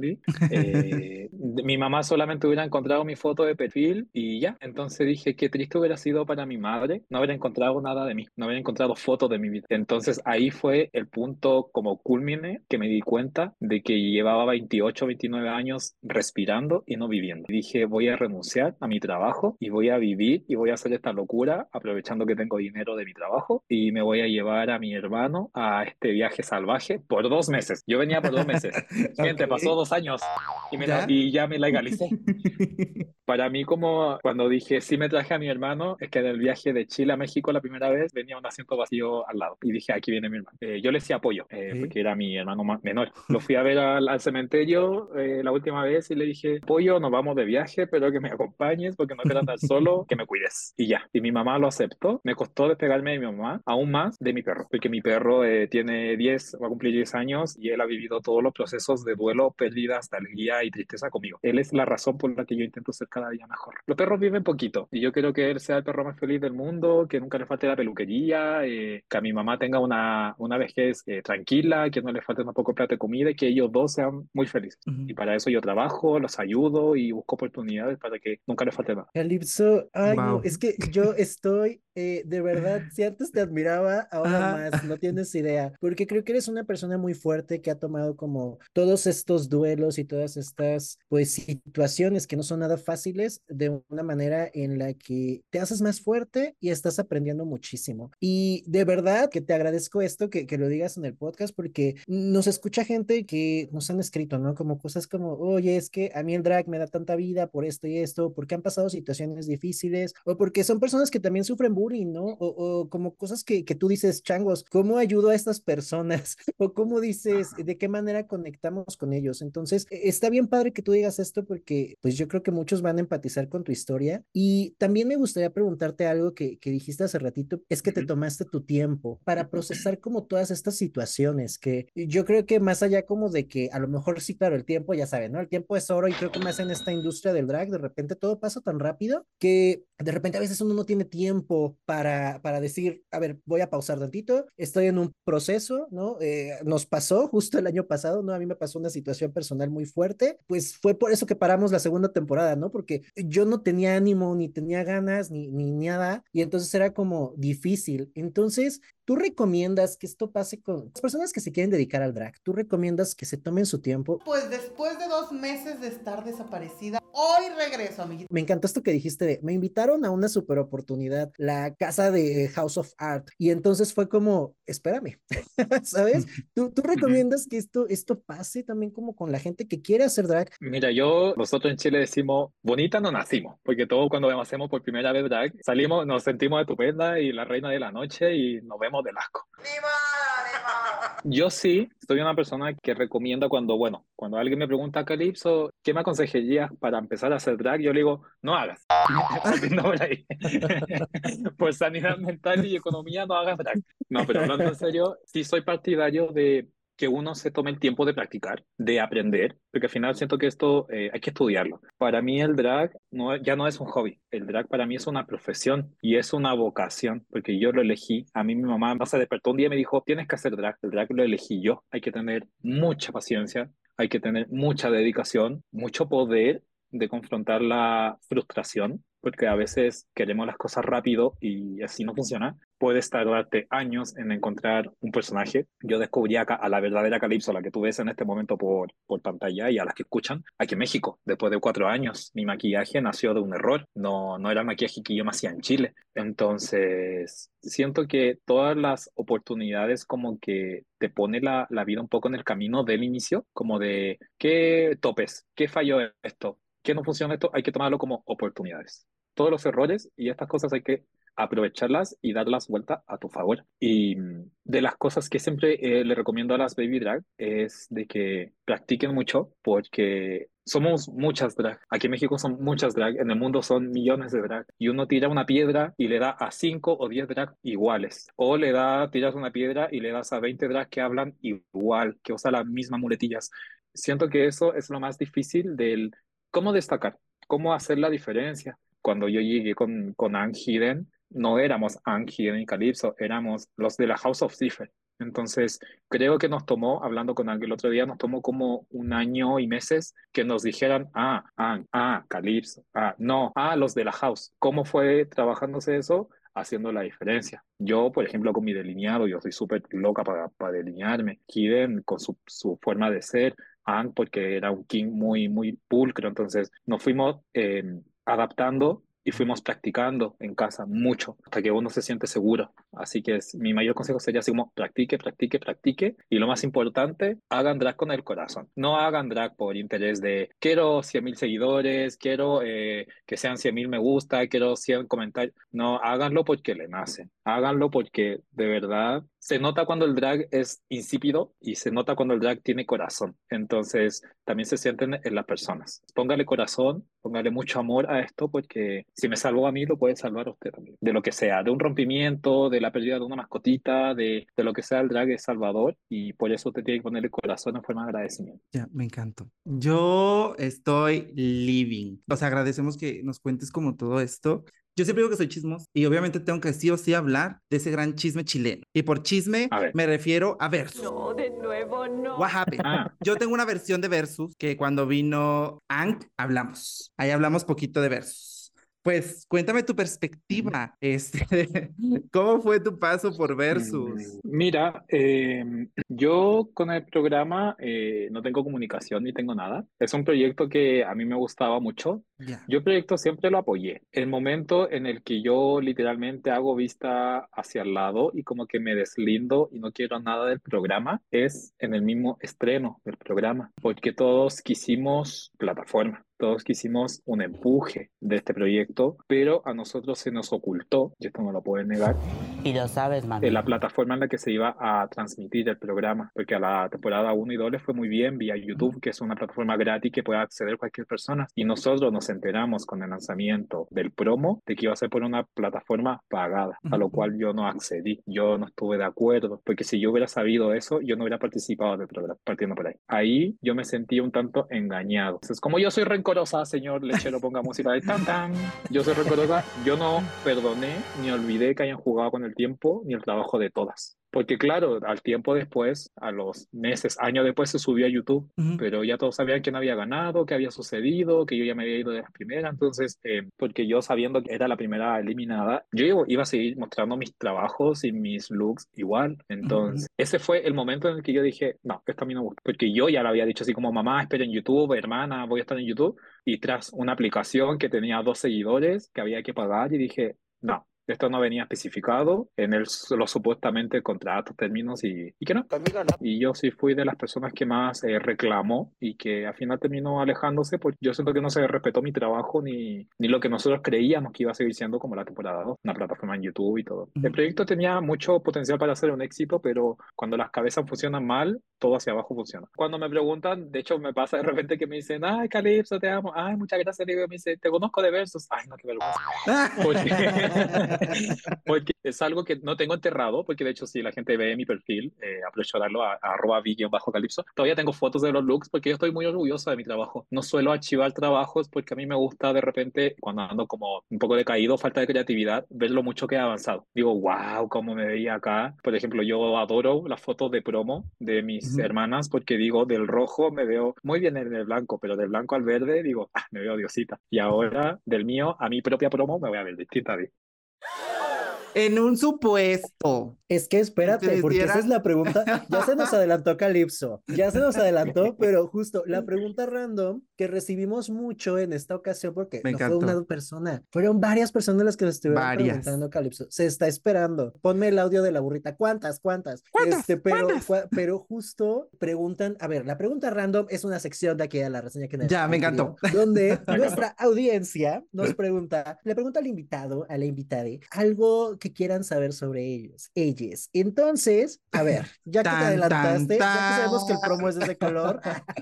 mi mamá solamente hubiera encontrado mi foto de perfil y ya. Entonces dije, qué triste hubiera sido para mi madre no haber encontrado nada de mí, no haber encontrado fotos de mi vida. Entonces ahí fue el punto como culmine que me di cuenta de que llevaba 28, 29 años respirando y no viviendo. Dije, voy a renunciar a mi trabajo y voy a vivir y voy a hacer esta locura aprovechando que tengo dinero de mi trabajo y me voy a llevar a mi hermano a este viaje salvaje por 2 meses. Yo venía por 2 meses. Gente, pasó Ok. 2 años ¿Ya? y ya me legalicé. Para mí, como cuando dije sí me traje a mi hermano, es que en el viaje de Chile a México la primera vez venía un asiento vacío al lado. Y dije, aquí viene mi hermano. Yo le decía apoyo, Ok. porque era mi hermano menor. Lo fui a ver al cementerio la última vez y le dije, apoyo, nos vamos de viaje, pero que me acompañes porque no quiero andar solo, que me cuides. Y ya. Y mi mamá lo aceptó. Me costó despegarme de mi mamá, aún más de mi perro, porque mi perro tiene 10, va a cumplir 10 años y él ha vivido todos los procesos de duelo, pérdida, nostalgia y tristeza conmigo. Él es la razón por la que yo intento ser cada día mejor. Los perros viven poquito y yo quiero que él sea el perro más feliz del mundo, que nunca le falte la peluquería, que a mi mamá tenga una vejez tranquila, que no le falte tampoco plato de comida y que ellos dos sean muy felices. Y Ujú. para eso yo trabajo, los ayudo y busco oportunidades para que nunca les falte nada. Calipso, ay no, Wow. es que yo estoy, de verdad, si antes te admiraba, ahora Ajá. más, no tienes idea, porque creo que eres una persona muy fuerte que ha tomado como todos estos duelos y todas estas, pues, situaciones que no son nada fáciles de una manera en la que te haces más fuerte y estás aprendiendo muchísimo. Y de verdad que te agradezco esto, que lo digas en el podcast, porque nos escucha gente que nos han escrito, ¿no? Como cosas como, oye, es que a mí el drag me da tanta vida por esto y esto, porque han pasado situaciones difíciles, o porque son personas que también sufren bullying Yuri, ¿no? O como cosas que tú dices, changos, ¿cómo ayudo a estas personas? O cómo dices, ¿de qué manera conectamos con ellos? Entonces, está bien padre que tú digas esto porque pues yo creo que muchos van a empatizar con tu historia. Y también me gustaría preguntarte algo que dijiste hace ratito, es que te Ujú. tomaste tu tiempo para procesar como todas estas situaciones que yo creo que más allá como de que a lo mejor sí, claro, el tiempo, ya saben, ¿no? El tiempo es oro y creo que más en esta industria del drag, de repente todo pasa tan rápido que de repente a veces uno no tiene tiempo para decir, a ver, voy a pausar tantito, estoy en un proceso, ¿no? Nos pasó justo el año pasado, ¿no? A mí me pasó una situación personal muy fuerte, pues fue por eso que paramos la segunda temporada, ¿no? Porque yo no tenía ánimo, ni tenía ganas, ni nada, y entonces era como difícil. Entonces, ¿tú recomiendas que esto pase con las personas que se quieren dedicar al drag? ¿Tú recomiendas que se tomen su tiempo? Pues después de 2 meses de estar desaparecida, hoy regreso, amiguita. Me encantó esto que dijiste de, me invitaron a una super oportunidad, la casa de House of Art, y entonces fue como, espérame, ¿sabes? ¿Tú Ujú. recomiendas que esto pase también como con la gente que quiere hacer drag? Mira, nosotros en Chile decimos, bonita no nacimos, porque todos cuando hacemos por primera vez drag, salimos, nos sentimos estupenda y la reina de la noche y nos vemos del asco. Yo sí soy una persona que recomienda cuando alguien me pregunta, Calypso, ¿qué me aconsejarías para empezar a hacer drag? Yo le digo, no hagas. Partiendo por ahí. Por sanidad mental y economía, no hagas drag. No, pero hablando en serio, sí soy partidario de que uno se tome el tiempo de practicar, de aprender, porque al final siento que esto hay que estudiarlo. Para mí el drag ya no es un hobby, el drag para mí es una profesión y es una vocación, porque yo lo elegí. A mí mi mamá no se despertó un día y me dijo, tienes que hacer drag, el drag lo elegí yo. Hay que tener mucha paciencia, hay que tener mucha dedicación, mucho poder de confrontar la frustración, porque a veces queremos las cosas rápido y así no funciona. Puedes tardarte años en encontrar un personaje. Yo descubrí acá a la verdadera Calypso, la que tú ves en este momento por pantalla y a las que escuchan, aquí en México. Después de 4 años, mi maquillaje nació de un error. No era el maquillaje que yo me hacía en Chile. Entonces, siento que todas las oportunidades como que te pone la vida un poco en el camino del inicio, como de qué topes, qué falló esto, qué no funciona esto, hay que tomarlo como oportunidades. Todos los errores y estas cosas hay que aprovecharlas y darlas vuelta a tu favor. Y de las cosas que siempre le recomiendo a las baby drag es de que practiquen mucho porque somos muchas drag. Aquí en México son muchas drag, en el mundo son millones de drag. Y uno tira una piedra y le da a 5 o 10 drag iguales. O tiras una piedra y le das a 20 drag que hablan igual, que usan las mismas muletillas. Siento que eso es lo más difícil del cómo destacar, cómo hacer la diferencia. Cuando yo llegué con Anne Hidden, no éramos Anne Hidden y Calypso, éramos los de la House of Ziffer. Entonces, creo que nos tomó, hablando con Anne el otro día, nos tomó como un año y meses que nos dijeran, Anne, Calypso, no, los de la House. ¿Cómo fue trabajándose eso? Haciendo la diferencia. Yo, por ejemplo, con mi delineado, yo soy súper loca para delinearme. Hidden con su forma de ser, Anne porque era un king muy, muy pulcro, entonces nos fuimos adaptando y fuimos practicando en casa mucho hasta que uno se siente seguro. Así que mi mayor consejo sería así como practique, practique, practique y lo más importante, hagan drag con el corazón. No hagan drag por interés de quiero 100,000 seguidores, quiero que sean 100,000 me gusta, quiero 100 comentarios. No, háganlo porque le nacen. Háganlo porque de verdad se nota cuando el drag es insípido y se nota cuando el drag tiene corazón. Entonces, también se sienten en las personas. Póngale corazón, póngale mucho amor a esto, porque si me salvó a mí, lo puede salvar a usted también. De lo que sea, de un rompimiento, de la pérdida de una mascotita, de lo que sea, el drag es salvador y por eso usted tiene que ponerle corazón en forma de agradecimiento. Ya, me encantó. Yo estoy living. O sea, agradecemos que nos cuentes como todo esto. Yo siempre digo que soy chismoso y obviamente tengo que sí o sí hablar de ese gran chisme chileno. Y por chisme A ver. me refiero a Versus. No, de nuevo no. What happened? Yo tengo una versión de Versus que cuando vino Ank hablamos. Ahí hablamos poquito de Versus. Pues cuéntame tu perspectiva, ¿cómo fue tu paso por Versus? Mira, yo con el programa no tengo comunicación ni tengo nada. Es un proyecto que a mí me gustaba mucho. Ya. Yo el proyecto siempre lo apoyé. El momento en el que yo literalmente hago vista hacia el lado y como que me deslindo y no quiero nada del programa es en el mismo estreno del programa, porque todos quisimos plataforma. todos quisimos un empuje de este proyecto, pero a nosotros se nos ocultó, y esto no lo pueden negar, Y lo sabes, mami. en la plataforma en la que se iba a transmitir el programa, porque a la temporada 1 y 2 le fue muy bien vía YouTube, que es una plataforma gratis que puede acceder cualquier persona, y nosotros nos enteramos con el lanzamiento del promo de que iba a ser por una plataforma pagada, a lo cual yo no accedí, yo no estuve de acuerdo, porque si yo hubiera sabido eso, yo no hubiera participado del programa, partiendo por ahí. Ahí yo me sentí un tanto engañado. Entonces, como yo soy rencorosa, señor lechero, ponga música de tan tan, yo soy rencorosa, yo no perdoné ni olvidé que hayan jugado con el tiempo ni el trabajo de todas. Porque claro, al tiempo después, a los meses, años después se subió a YouTube, pero ya todos sabían quién había ganado, qué había sucedido, que yo ya me había ido de las primeras, entonces, porque yo sabiendo que era la primera eliminada, yo iba a seguir mostrando mis trabajos y mis looks igual, entonces, ese fue el momento en el que yo dije, no, esto a mí no me gusta, porque yo ya lo había dicho así como, mamá, espera en YouTube, hermana, voy a estar en YouTube, y tras una aplicación que tenía 2 seguidores, que había que pagar, y dije, no. Esto no venía especificado en los supuestamente contratos, términos y que no. Y yo sí fui de las personas que más reclamó y que al final terminó alejándose porque yo siento que no se respetó mi trabajo ni lo que nosotros creíamos que iba a seguir siendo como la temporada 2, una plataforma en YouTube y todo. El proyecto tenía mucho potencial para ser un éxito, pero cuando las cabezas funcionan mal, todo hacia abajo funciona. Cuando me preguntan, de hecho me pasa de repente que me dicen, ay, Calypso, te amo, ay, muchas gracias, digo, me dice, te conozco de versos, ay, no, qué vergüenza. Porque es algo que no tengo enterrado, porque de hecho si la gente ve mi perfil, aprovecho de darlo a @vi_calipso, todavía tengo fotos de los looks porque yo estoy muy orgulloso de mi trabajo. No suelo archivar trabajos porque a mí me gusta de repente, cuando ando como un poco decaído, falta de creatividad, ver lo mucho que he avanzado. Digo, wow, cómo me veía acá. Por ejemplo, yo adoro las fotos de promo de mis hermanas porque digo, del rojo me veo muy bien en el blanco, pero del blanco al verde digo, me veo diosita. Y ahora del mío a mi propia promo me voy a ver distinta. En un supuesto. Es que espérate, porque esa es la pregunta. Ya se nos adelantó Calypso, ya se nos adelantó, pero justo la pregunta random que recibimos mucho en esta ocasión, porque Me no fue encantó. una persona, fueron varias personas las que nos estuvieron preguntando, Calypso. Se está esperando. Ponme el audio de la burrita. ¿Cuántas? Pero justo preguntan, a ver, la pregunta random es una sección de aquí a la reseña que Ya, me encantó. donde nuestra audiencia nos pregunta, le pregunta al invitado, a la invitada, algo que quieran saber sobre ellos, ellas. Entonces, a ver, ya que te adelantaste, ya que sabemos que el promo es de ese color,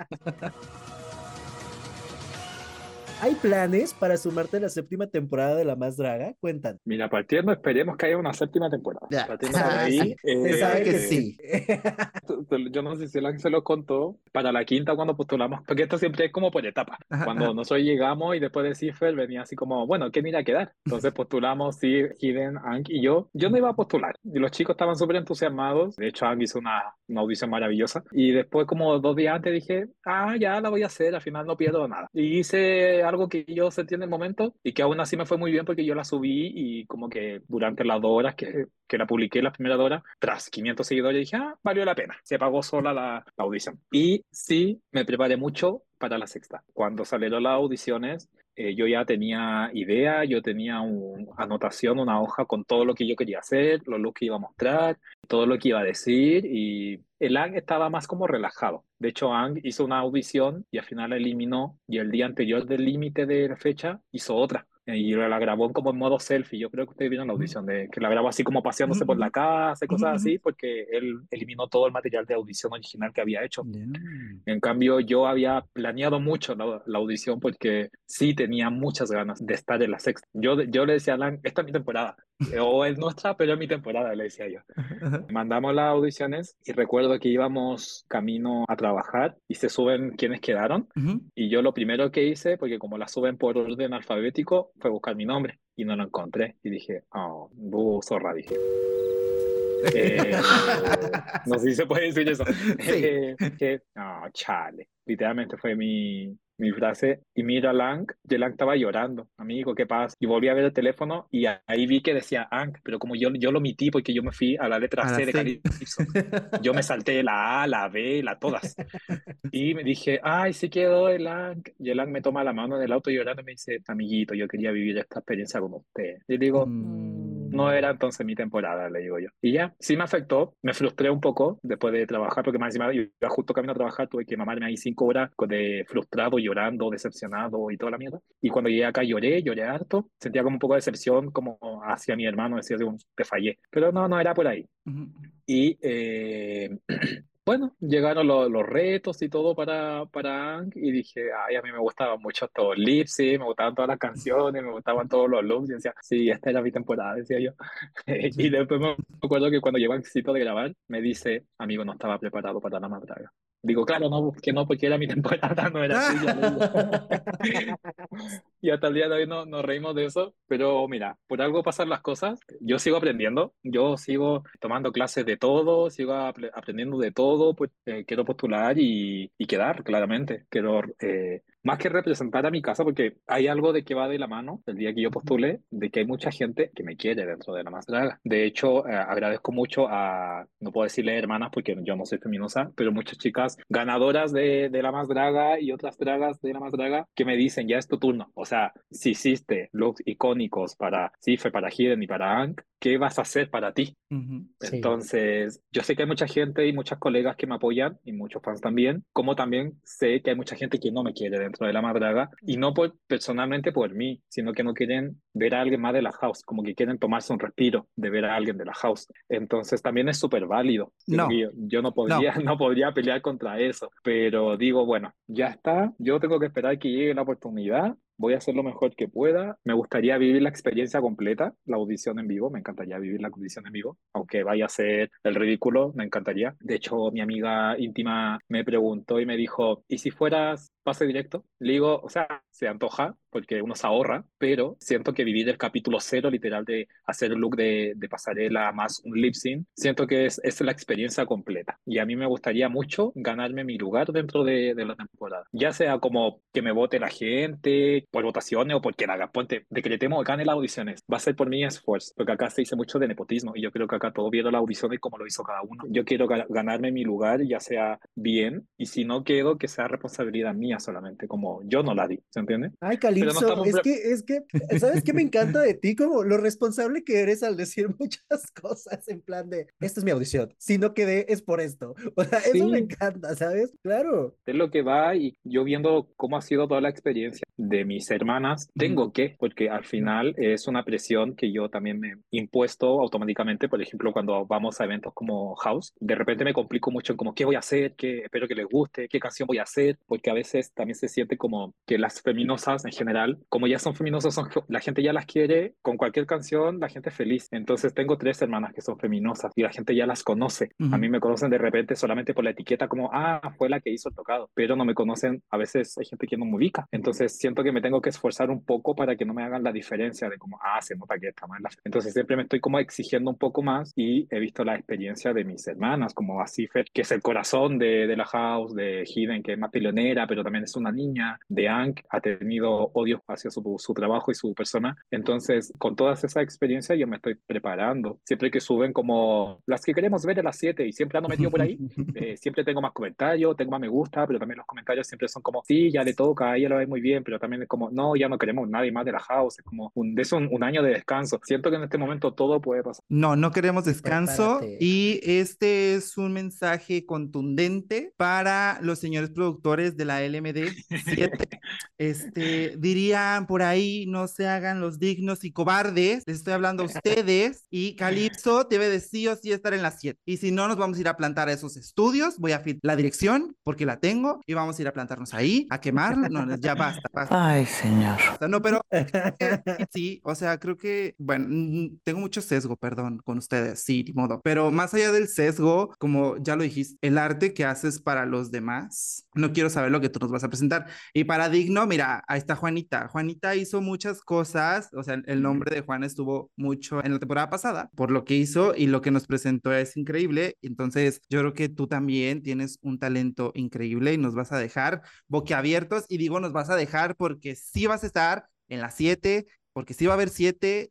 ¿hay planes para sumarte a la 7ª temporada de La Más Draga? Cuentan. Mira, partiendo, esperemos que haya una 7ª temporada. Ya. Partiendo por ahí. Se sabe que sí. Yo no sé si Lang se lo contó para la 5ª cuando postulamos, porque esto siempre es como por etapas. Cuando nosotros llegamos y después de Cipher venía así como, bueno, ¿quién irá a quedar? Entonces postulamos, sí, Hiden, Ang y yo. Yo no iba a postular. Y los chicos estaban súper entusiasmados. De hecho, Ang hizo una audición maravillosa. Y después, como 2 días antes, dije, ya la voy a hacer, al final no pierdo nada. Y hice algo que yo sentí en el momento y que aún así me fue muy bien porque yo la subí y como que durante las 2 horas que la publiqué, las primeras 2 horas, tras 500 seguidores, dije, valió la pena. Se pagó sola la audición. Y sí, me preparé mucho para la 6ª. Cuando salieron las audiciones, yo ya tenía idea, yo tenía una anotación, una hoja con todo lo que yo quería hacer, los looks que iba a mostrar, todo lo que iba a decir, y el Ang estaba más como relajado. De hecho, Ang hizo una audición y al final la eliminó, y el día anterior del límite de la fecha hizo otra. Y la grabó como en modo selfie. Yo creo que ustedes vieron la audición, de que la grabó así como paseándose por la casa y cosas así, porque él eliminó todo el material de audición original que había hecho. En cambio, yo había planeado mucho la audición porque sí tenía muchas ganas de estar en la 6ª. Yo le decía a Alan, esta es mi temporada. O es nuestra, pero es mi temporada, le decía yo. Mandamos las audiciones y recuerdo que íbamos camino a trabajar y se suben quienes quedaron. Y yo lo primero que hice, porque como las suben por orden alfabético, fue buscar mi nombre y no lo encontré. Y dije, zorra, dije. No sé si se puede decir eso. Chale. Literalmente fue mi frase. Y miro a Lang, y Lang estaba llorando. Amigo, ¿qué pasa? Y volví a ver el teléfono y ahí vi que decía Ang, pero como yo lo omití porque yo me fui a la letra C de Calypso. Yo me salté la A, la B, todas. Y me dije, ay, sí quedó el Ang. Y el Ang me toma la mano en el auto llorando y me dice, amiguito, yo quería vivir esta experiencia con usted. Y digo, no era entonces mi temporada, le digo yo. Y ya, sí me afectó, me frustré un poco después de trabajar, porque más encima yo iba justo camino a trabajar, tuve que mamarme ahí 5 horas de frustrado, llorando, decepcionado y toda la mierda. Y cuando llegué acá lloré harto, sentía como un poco de decepción como hacia mi hermano, decía, te fallé. Pero no, no era por ahí. Y bueno, llegaron los retos y todo para Ang y dije, ay, a mí me gustaban mucho todos los lips, sí, me gustaban todas las canciones, me gustaban todos los looks, y decía, sí, esta era mi temporada, decía yo. Y después me acuerdo que cuando llegó el sitio de grabar, me dice, amigo, no estaba preparado para la más draga. Digo, claro, no, que no, porque era mi temporada, no era tuya. Le digo. Y hasta el día de hoy nos reímos de eso, pero mira, por algo pasan las cosas, yo sigo aprendiendo, yo sigo tomando clases de todo, sigo aprendiendo de todo, pues quiero postular y quedar, claramente, quiero más que representar a mi casa, porque hay algo de que va de la mano el día que yo postule, de que hay mucha gente que me quiere dentro de la más draga. De hecho, agradezco mucho a, no puedo decirle hermanas porque yo no soy feminosa, pero muchas chicas ganadoras de la más draga y otras dragas de la más draga que me dicen, ya es tu turno. O sea, si hiciste looks icónicos para Cife, para Hidden y para Ank, ¿qué vas a hacer para ti? Sí. Entonces, yo sé que hay mucha gente y muchas colegas que me apoyan y muchos fans también, como también sé que hay mucha gente que no me quiere dentro de la madraga y no personalmente por mí, sino que no quieren ver a alguien más de la house, como que quieren tomarse un respiro de ver a alguien de la house. Entonces, también es súper válido. No, Yo no podría, no. no podría pelear contra eso, pero digo, bueno, ya está, yo tengo que esperar que llegue la oportunidad. Voy a hacer lo mejor que pueda. Me gustaría vivir la experiencia completa, la audición en vivo. Me encantaría vivir la audición en vivo, aunque vaya a ser el ridículo, me encantaría. De hecho, mi amiga íntima me preguntó y me dijo, ¿y si fueras pase directo? Le digo, o sea, se antoja porque uno se ahorra, pero siento que vivir el capítulo cero, literal, de hacer un look de pasarela más un lip sync, siento que es la experiencia completa. Y a mí me gustaría mucho ganarme mi lugar dentro de la temporada. Ya sea como que me vote la gente por votaciones o porque ponte, decretemos, gane las audiciones. Va a ser por mi esfuerzo, porque acá se dice mucho de nepotismo y yo creo que acá todos vieron las audiciones como lo hizo cada uno. Yo quiero ganarme mi lugar, ya sea bien, y si no quedo, que sea responsabilidad mía solamente, como yo no la di, ¿se entiende? Ay, Pero no Calipso, estamos es que, ¿sabes qué me encanta de ti? Como lo responsable que eres al decir muchas cosas en plan de, esta es mi audición, si no quedé es por esto. O sea, eso me Sí, encanta, ¿sabes? Claro. es lo que va y yo viendo cómo ha sido toda la experiencia de mis hermanas, tengo que, porque al final es una presión que yo también me he impuesto automáticamente, por ejemplo, cuando vamos a eventos como House, de repente me complico mucho en como qué voy a hacer, qué espero que les guste, qué canción voy a hacer, porque a veces también se siente como que las feminosas en general, como ya son feminosas, la gente ya las quiere, con cualquier canción la gente es feliz. Entonces tengo 3 hermanas que son feminosas y la gente ya las conoce. A mí me conocen de repente solamente por la etiqueta como, ah, fue la que hizo el tocado, pero no me conocen, a veces hay gente que no me ubica. Entonces siento que me tengo que esforzar un poco para que no me hagan la diferencia de como, ah, se nota que está mal. Entonces siempre me estoy como exigiendo un poco más y he visto la experiencia de mis hermanas, como Asifer, que es el corazón de la house, de Hidden, que es más peleonera, pero también es una niña, de Ank, ha tenido odio hacia su trabajo y su persona. Entonces, con todas esas experiencias yo me estoy preparando. Siempre que suben como las que queremos ver a las 7 y siempre ando metido por ahí, siempre tengo más comentarios, tengo más me gusta, pero también los comentarios siempre son como, sí, ya le toca, a ella lo ve muy bien, pero también es como, no, ya no queremos nadie más de la house, es como un año de descanso. Siento que en este momento todo puede pasar. No, no queremos descanso. Prepárate. Y este es un mensaje contundente para los señores productores de la LMD 7. Dirían por ahí, no se hagan los dignos y cobardes. Les estoy hablando a ustedes. Y Calipso debe de sí o sí estar en la 7. Y si no, nos vamos a ir a plantar a esos estudios. Voy a la dirección porque la tengo. Y vamos a ir a plantarnos ahí, a quemarla. No, ya basta, basta. Ay, señor. O sea, no, pero sí, o sea, creo que, bueno, tengo mucho sesgo, perdón, con ustedes, sí, ni modo. Pero más allá del sesgo, como ya lo dijiste, el arte que haces para los demás, no quiero saber lo que tú nos vas a presentar. Y para Digno, mira, ahí está Juanita. Juanita hizo muchas cosas, o sea, el nombre de Juana estuvo mucho en la temporada pasada, por lo que hizo y lo que nos presentó es increíble. Entonces, yo creo que tú también tienes un talento increíble y nos vas a dejar boquiabiertos. Y digo, nos vas a dejar porque sí vas a estar en la 7 porque sí va a haber 7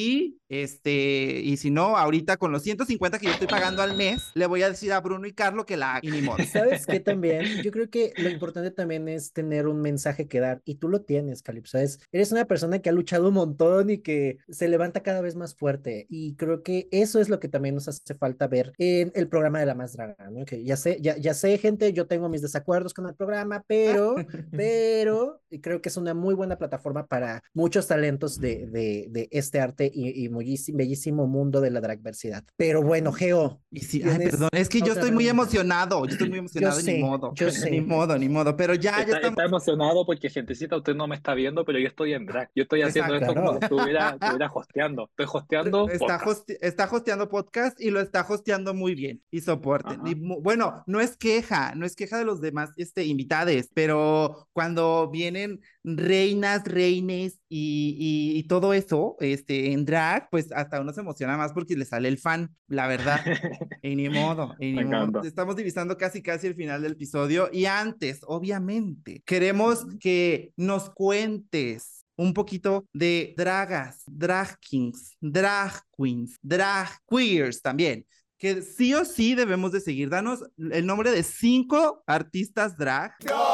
y si no, ahorita con los 150 que yo estoy pagando al mes, le voy a decir a Bruno y Carlo que la hagan, y ni modo. ¿Sabes qué también? Yo creo que lo importante también es tener un mensaje que dar, y tú lo tienes, Calypso. Eres una persona que ha luchado un montón y que se levanta cada vez más fuerte, y creo que eso es lo que también nos hace falta ver en el programa de La Más Draga, ¿no? Que ya sé, gente, yo tengo mis desacuerdos con el programa, pero creo que es una muy buena plataforma para muchos talentos de este arte y bellísimo mundo de la dragversidad. Pero bueno, Geo, Y sí, ay, perdón, es que yo estoy muy emocionado, ni modo, yo sé. ni modo, pero ya estamos. Está emocionado porque, gentecita, usted no me está viendo, pero yo estoy en drag. Yo estoy haciendo Exacto. esto como que estuviera hosteando. Estoy hosteando podcast. Está hosteando podcast y lo está hosteando muy bien. Y soporten. Ajá. Y bueno, no es queja de los demás invitados, pero cuando vienen reinas, reines y todo eso en drag, pues hasta uno se emociona más porque le sale el fan, la verdad. Y ni modo, Me encanta. Estamos divisando casi el final del episodio y antes, obviamente, queremos que nos cuentes un poquito de dragas, drag kings, drag queens, drag queers también, que sí o sí debemos de seguir. Danos el nombre de 5 artistas drag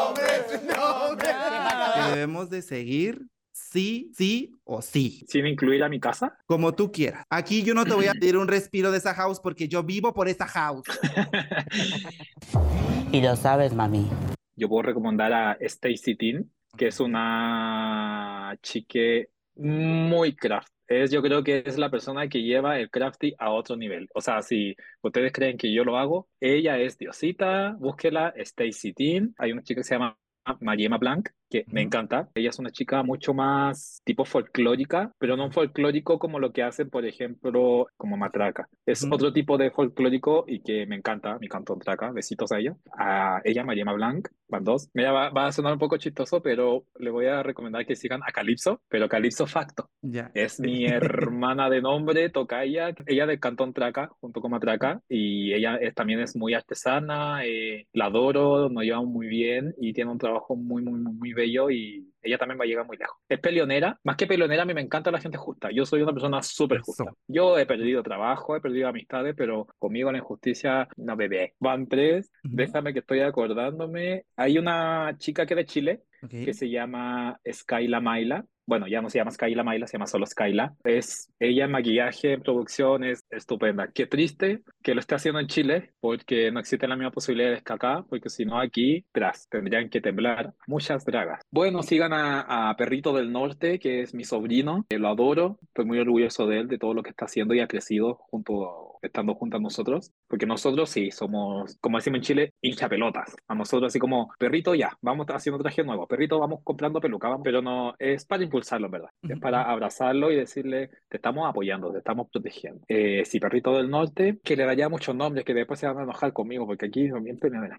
que debemos de seguir. Sí o sí. ¿Sin incluir a mi casa? Como tú quieras. Aquí yo no te voy a pedir un respiro de esa house porque yo vivo por esa house. Y lo sabes, mami. Yo puedo recomendar a Stacy Teen, que es una chica muy craft. Yo creo que es la persona que lleva el crafty a otro nivel. O sea, si ustedes creen que yo lo hago, ella es diosita, búsquela, Stacy Teen. Hay una chica que se llama Mariema Blanc, que me encanta. Ella es una chica mucho más tipo folclórica, pero no folclórico como lo que hacen, por ejemplo, como Matraca. Es otro tipo de folclórico y que me encanta, mi canto Matraca. Besitos a ella. A ella, Mariema Blanc, van dos. Mira, va a sonar un poco chistoso, pero le voy a recomendar que sigan a Calypso, pero Calypso Facto. Ya. Es mi hermana de nombre, tocaya, ella del Cantón Traca, junto con Matraca, y ella también es muy artesana, la adoro, nos llevamos muy bien y tiene un trabajo muy bello y ella también va a llegar muy lejos. Es peleonera, más que peleonera, a mí me encanta la gente justa. Yo soy una persona súper justa. Eso. Yo he perdido trabajo, he perdido amistades, pero conmigo la injusticia, no, bebé. Van 3, déjame que estoy acordándome. Hay una chica que es de Chile, que se llama Skyla Maila. Bueno, ya no se llama Skyla Maila, se llama solo Skyla. Ella en maquillaje, en producción, es estupenda. Qué triste que lo esté haciendo en Chile, porque no existe la misma posibilidad de que acá, porque si no aquí, tendrían que temblar muchas dragas. Bueno, sigan a Perrito del Norte, que es mi sobrino, que lo adoro, estoy muy orgulloso de él, de todo lo que está haciendo y ha crecido estando junto a nosotros, porque nosotros sí somos, como decimos en Chile, hinchapelotas. A nosotros así como, perrito ya, vamos haciendo traje nuevo, perrito vamos comprando peluca, pero no, es para impulsarlo, en verdad. Es para abrazarlo y decirle, te estamos apoyando, te estamos protegiendo. Sí, Perrito del Norte, que le daría muchos nombres que después se van a enojar conmigo, porque aquí son bien peleaderas.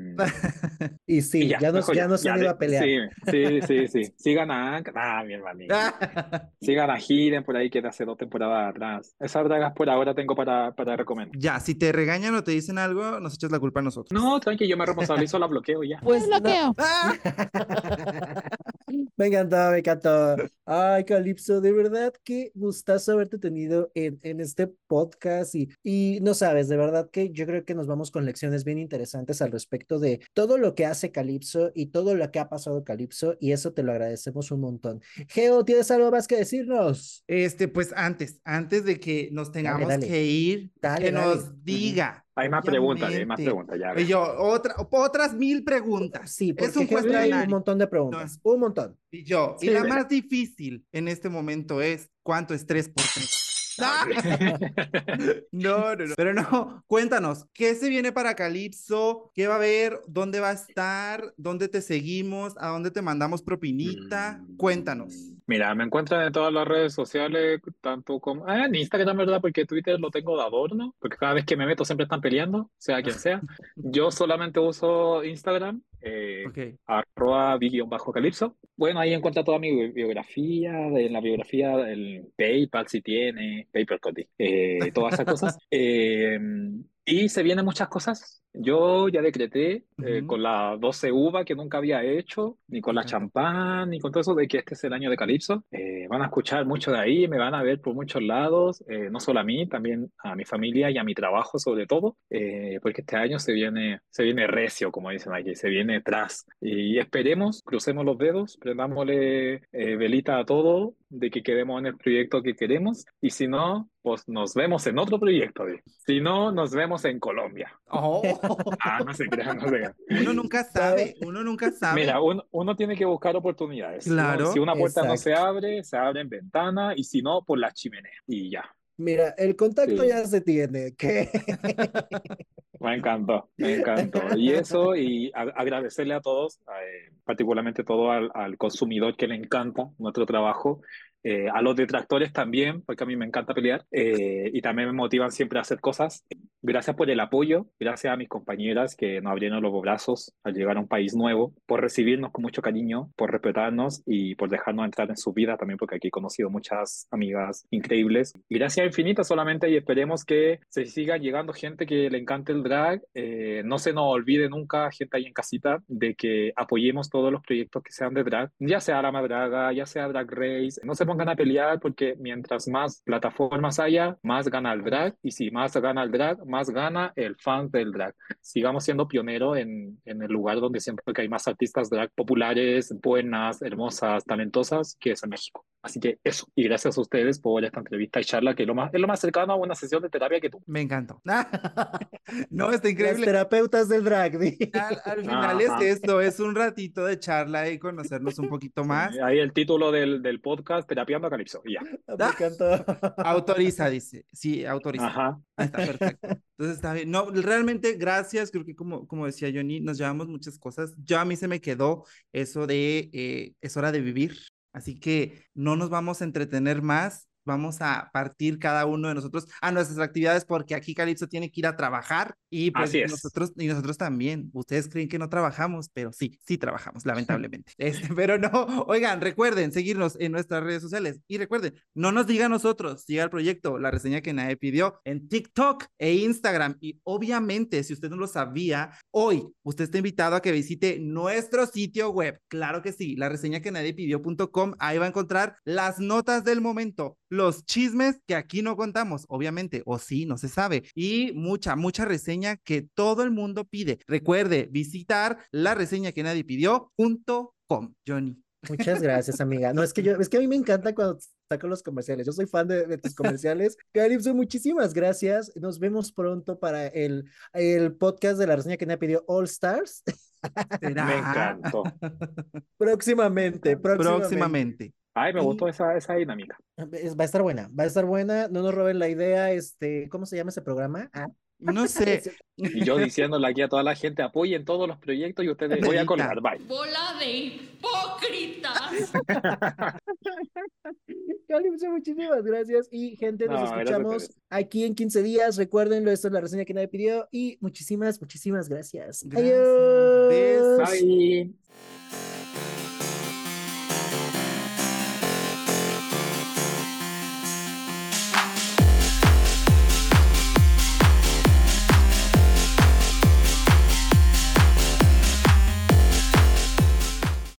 Y sí, y ya nos han ido a pelear. Sí. Sigan a mi hermanito. Sigan a Hiden por ahí, que de hace 2 temporadas atrás. Esas dragas por ahora tengo para recomendar. Ya, si te regañan o te dicen algo, nos echas la culpa a nosotros. No, tranqui, yo me responsabilizo, la bloqueo y ya. Pues bloqueo. Me encantó. Ay, Calypso, de verdad qué gustazo haberte tenido en este podcast y no sabes, de verdad que yo creo que nos vamos con lecciones bien interesantes al respecto de todo lo que hace Calypso y todo lo que ha pasado Calypso, y eso te lo agradecemos un montón. Geo, ¿tienes algo más que decirnos? Pues antes de que nos tengamos Dale. que ir, que nos diga. Hay más preguntas, ya. Y yo, otras 1000 preguntas. Sí, Es porque un Geo trae un cuestionario. montón de preguntas, un montón. Y yo, Sí, y la venga. más difícil en este momento es, ¿cuánto es 3 por 3? No. Pero no, cuéntanos, ¿qué se viene para Calypso? ¿Qué va a haber? ¿Dónde va a estar? ¿Dónde te seguimos? ¿A dónde te mandamos propinita? Cuéntanos. Mira, me encuentran en todas las redes sociales, tanto como en Instagram, ¿verdad? Porque Twitter lo tengo de adorno, porque cada vez que me meto siempre están peleando, sea quien sea. Yo solamente uso Instagram, Ok. @Big_Calypso. Bueno, ahí encuentra toda mi biografía, en la biografía del PayPal si tiene, PayPal Cody, todas esas cosas. Y se vienen muchas cosas. Yo ya decreté con la 12 uva que nunca había hecho, ni con la champán, ni con todo eso, de que este es el año de Calypso. van a escuchar mucho de ahí, me van a ver por muchos lados, no solo a mí, también a mi familia y a mi trabajo sobre todo, porque este año se viene recio, como dicen aquí, se viene tras. Y esperemos, crucemos los dedos, prendámosle velita a todo, de que quedemos en el proyecto que queremos, y si no, pues nos vemos en otro proyecto. Si no, nos vemos en Colombia. Oh. No se crean, no se crean. Uno nunca sabe. Mira, uno tiene que buscar oportunidades. Claro, si una puerta no se exacto. abre en ventana, y si no, por la chimenea. Y ya. Mira, el contacto Sí. ya se tiene. ¿Qué? Me encantó, me encantó. Y eso, y agradecerle a todos, particularmente todo al consumidor que le encanta nuestro trabajo, a los detractores también, porque a mí me encanta pelear, y también me motivan siempre a hacer cosas. Gracias por el apoyo, gracias a mis compañeras que nos abrieron los brazos al llegar a un país nuevo, por recibirnos con mucho cariño, por respetarnos y por dejarnos entrar en su vida también, porque aquí he conocido muchas amigas increíbles. Gracias infinitas solamente, y esperemos que se siga llegando gente que le encante el drag. No se nos olvide nunca, gente ahí en casita, de que apoyemos todos los proyectos que sean de drag, ya sea La Madraga, ya sea Drag Race. No se pongan a pelear, porque mientras más plataformas haya, más gana el drag, y si más gana el drag, más gana el fan del drag. Sigamos siendo pioneros en el lugar donde siento que hay más artistas drag populares, buenas, hermosas, talentosas, que es en México. Así que eso, y gracias a ustedes por esta entrevista y charla, que es lo más cercano a una sesión de terapia que tú. Me encantó. No, está Las increíble. terapeutas del drag. Al final es esto, es un ratito de charla y conocernos un poquito más. Ahí el título del podcast, Terapiando a Calipso, y ya. Me encantó. Autoriza, dice. Sí, autoriza. Ajá. Ahí está, perfecto. Entonces está bien. No, realmente, gracias. Creo que como decía Johnny, nos llevamos muchas cosas. Yo a mí se me quedó eso de es hora de vivir. Así que no nos vamos a entretener más. Vamos a partir cada uno de nosotros a nuestras actividades, porque aquí Calipso tiene que ir a trabajar y pues Así es. nosotros también. Ustedes creen que no trabajamos, pero sí trabajamos, lamentablemente. Pero no, oigan, recuerden seguirnos en nuestras redes sociales y recuerden, no nos diga a nosotros, siga el proyecto La Reseña que Nadie Pidió en TikTok e Instagram. Y obviamente, si usted no lo sabía, hoy usted está invitado a que visite nuestro sitio web. Claro que sí, lareseñaquenadiepidió.com. Ahí va a encontrar las notas del momento, los chismes que aquí no contamos, obviamente, o sí, no se sabe, y mucha reseña que todo el mundo pide. Recuerde visitar lareseñaquenadiepidió.com. Johnny. Muchas gracias, amiga. No, es que a mí me encanta cuando saco los comerciales. Yo soy fan de tus comerciales. Calipso, muchísimas gracias. Nos vemos pronto para el podcast de La Reseña que Nadie Pidió All Stars. ¿Será? Me encantó. Próximamente. Ay, me gustó esa dinámica. Va a estar buena. No nos roben la idea. ¿Cómo se llama ese programa? No sé. Y yo diciéndole aquí a toda la gente, apoyen todos los proyectos, y ustedes voy a colgar, bye. ¡Bola de hipócritas! Calipso, muchísimas gracias. Y gente, nos escuchamos aquí en 15 días. Recuérdenlo, esto es La Reseña que Nadie Pidió. Y muchísimas gracias. Gracias. Adiós. Besos. Bye.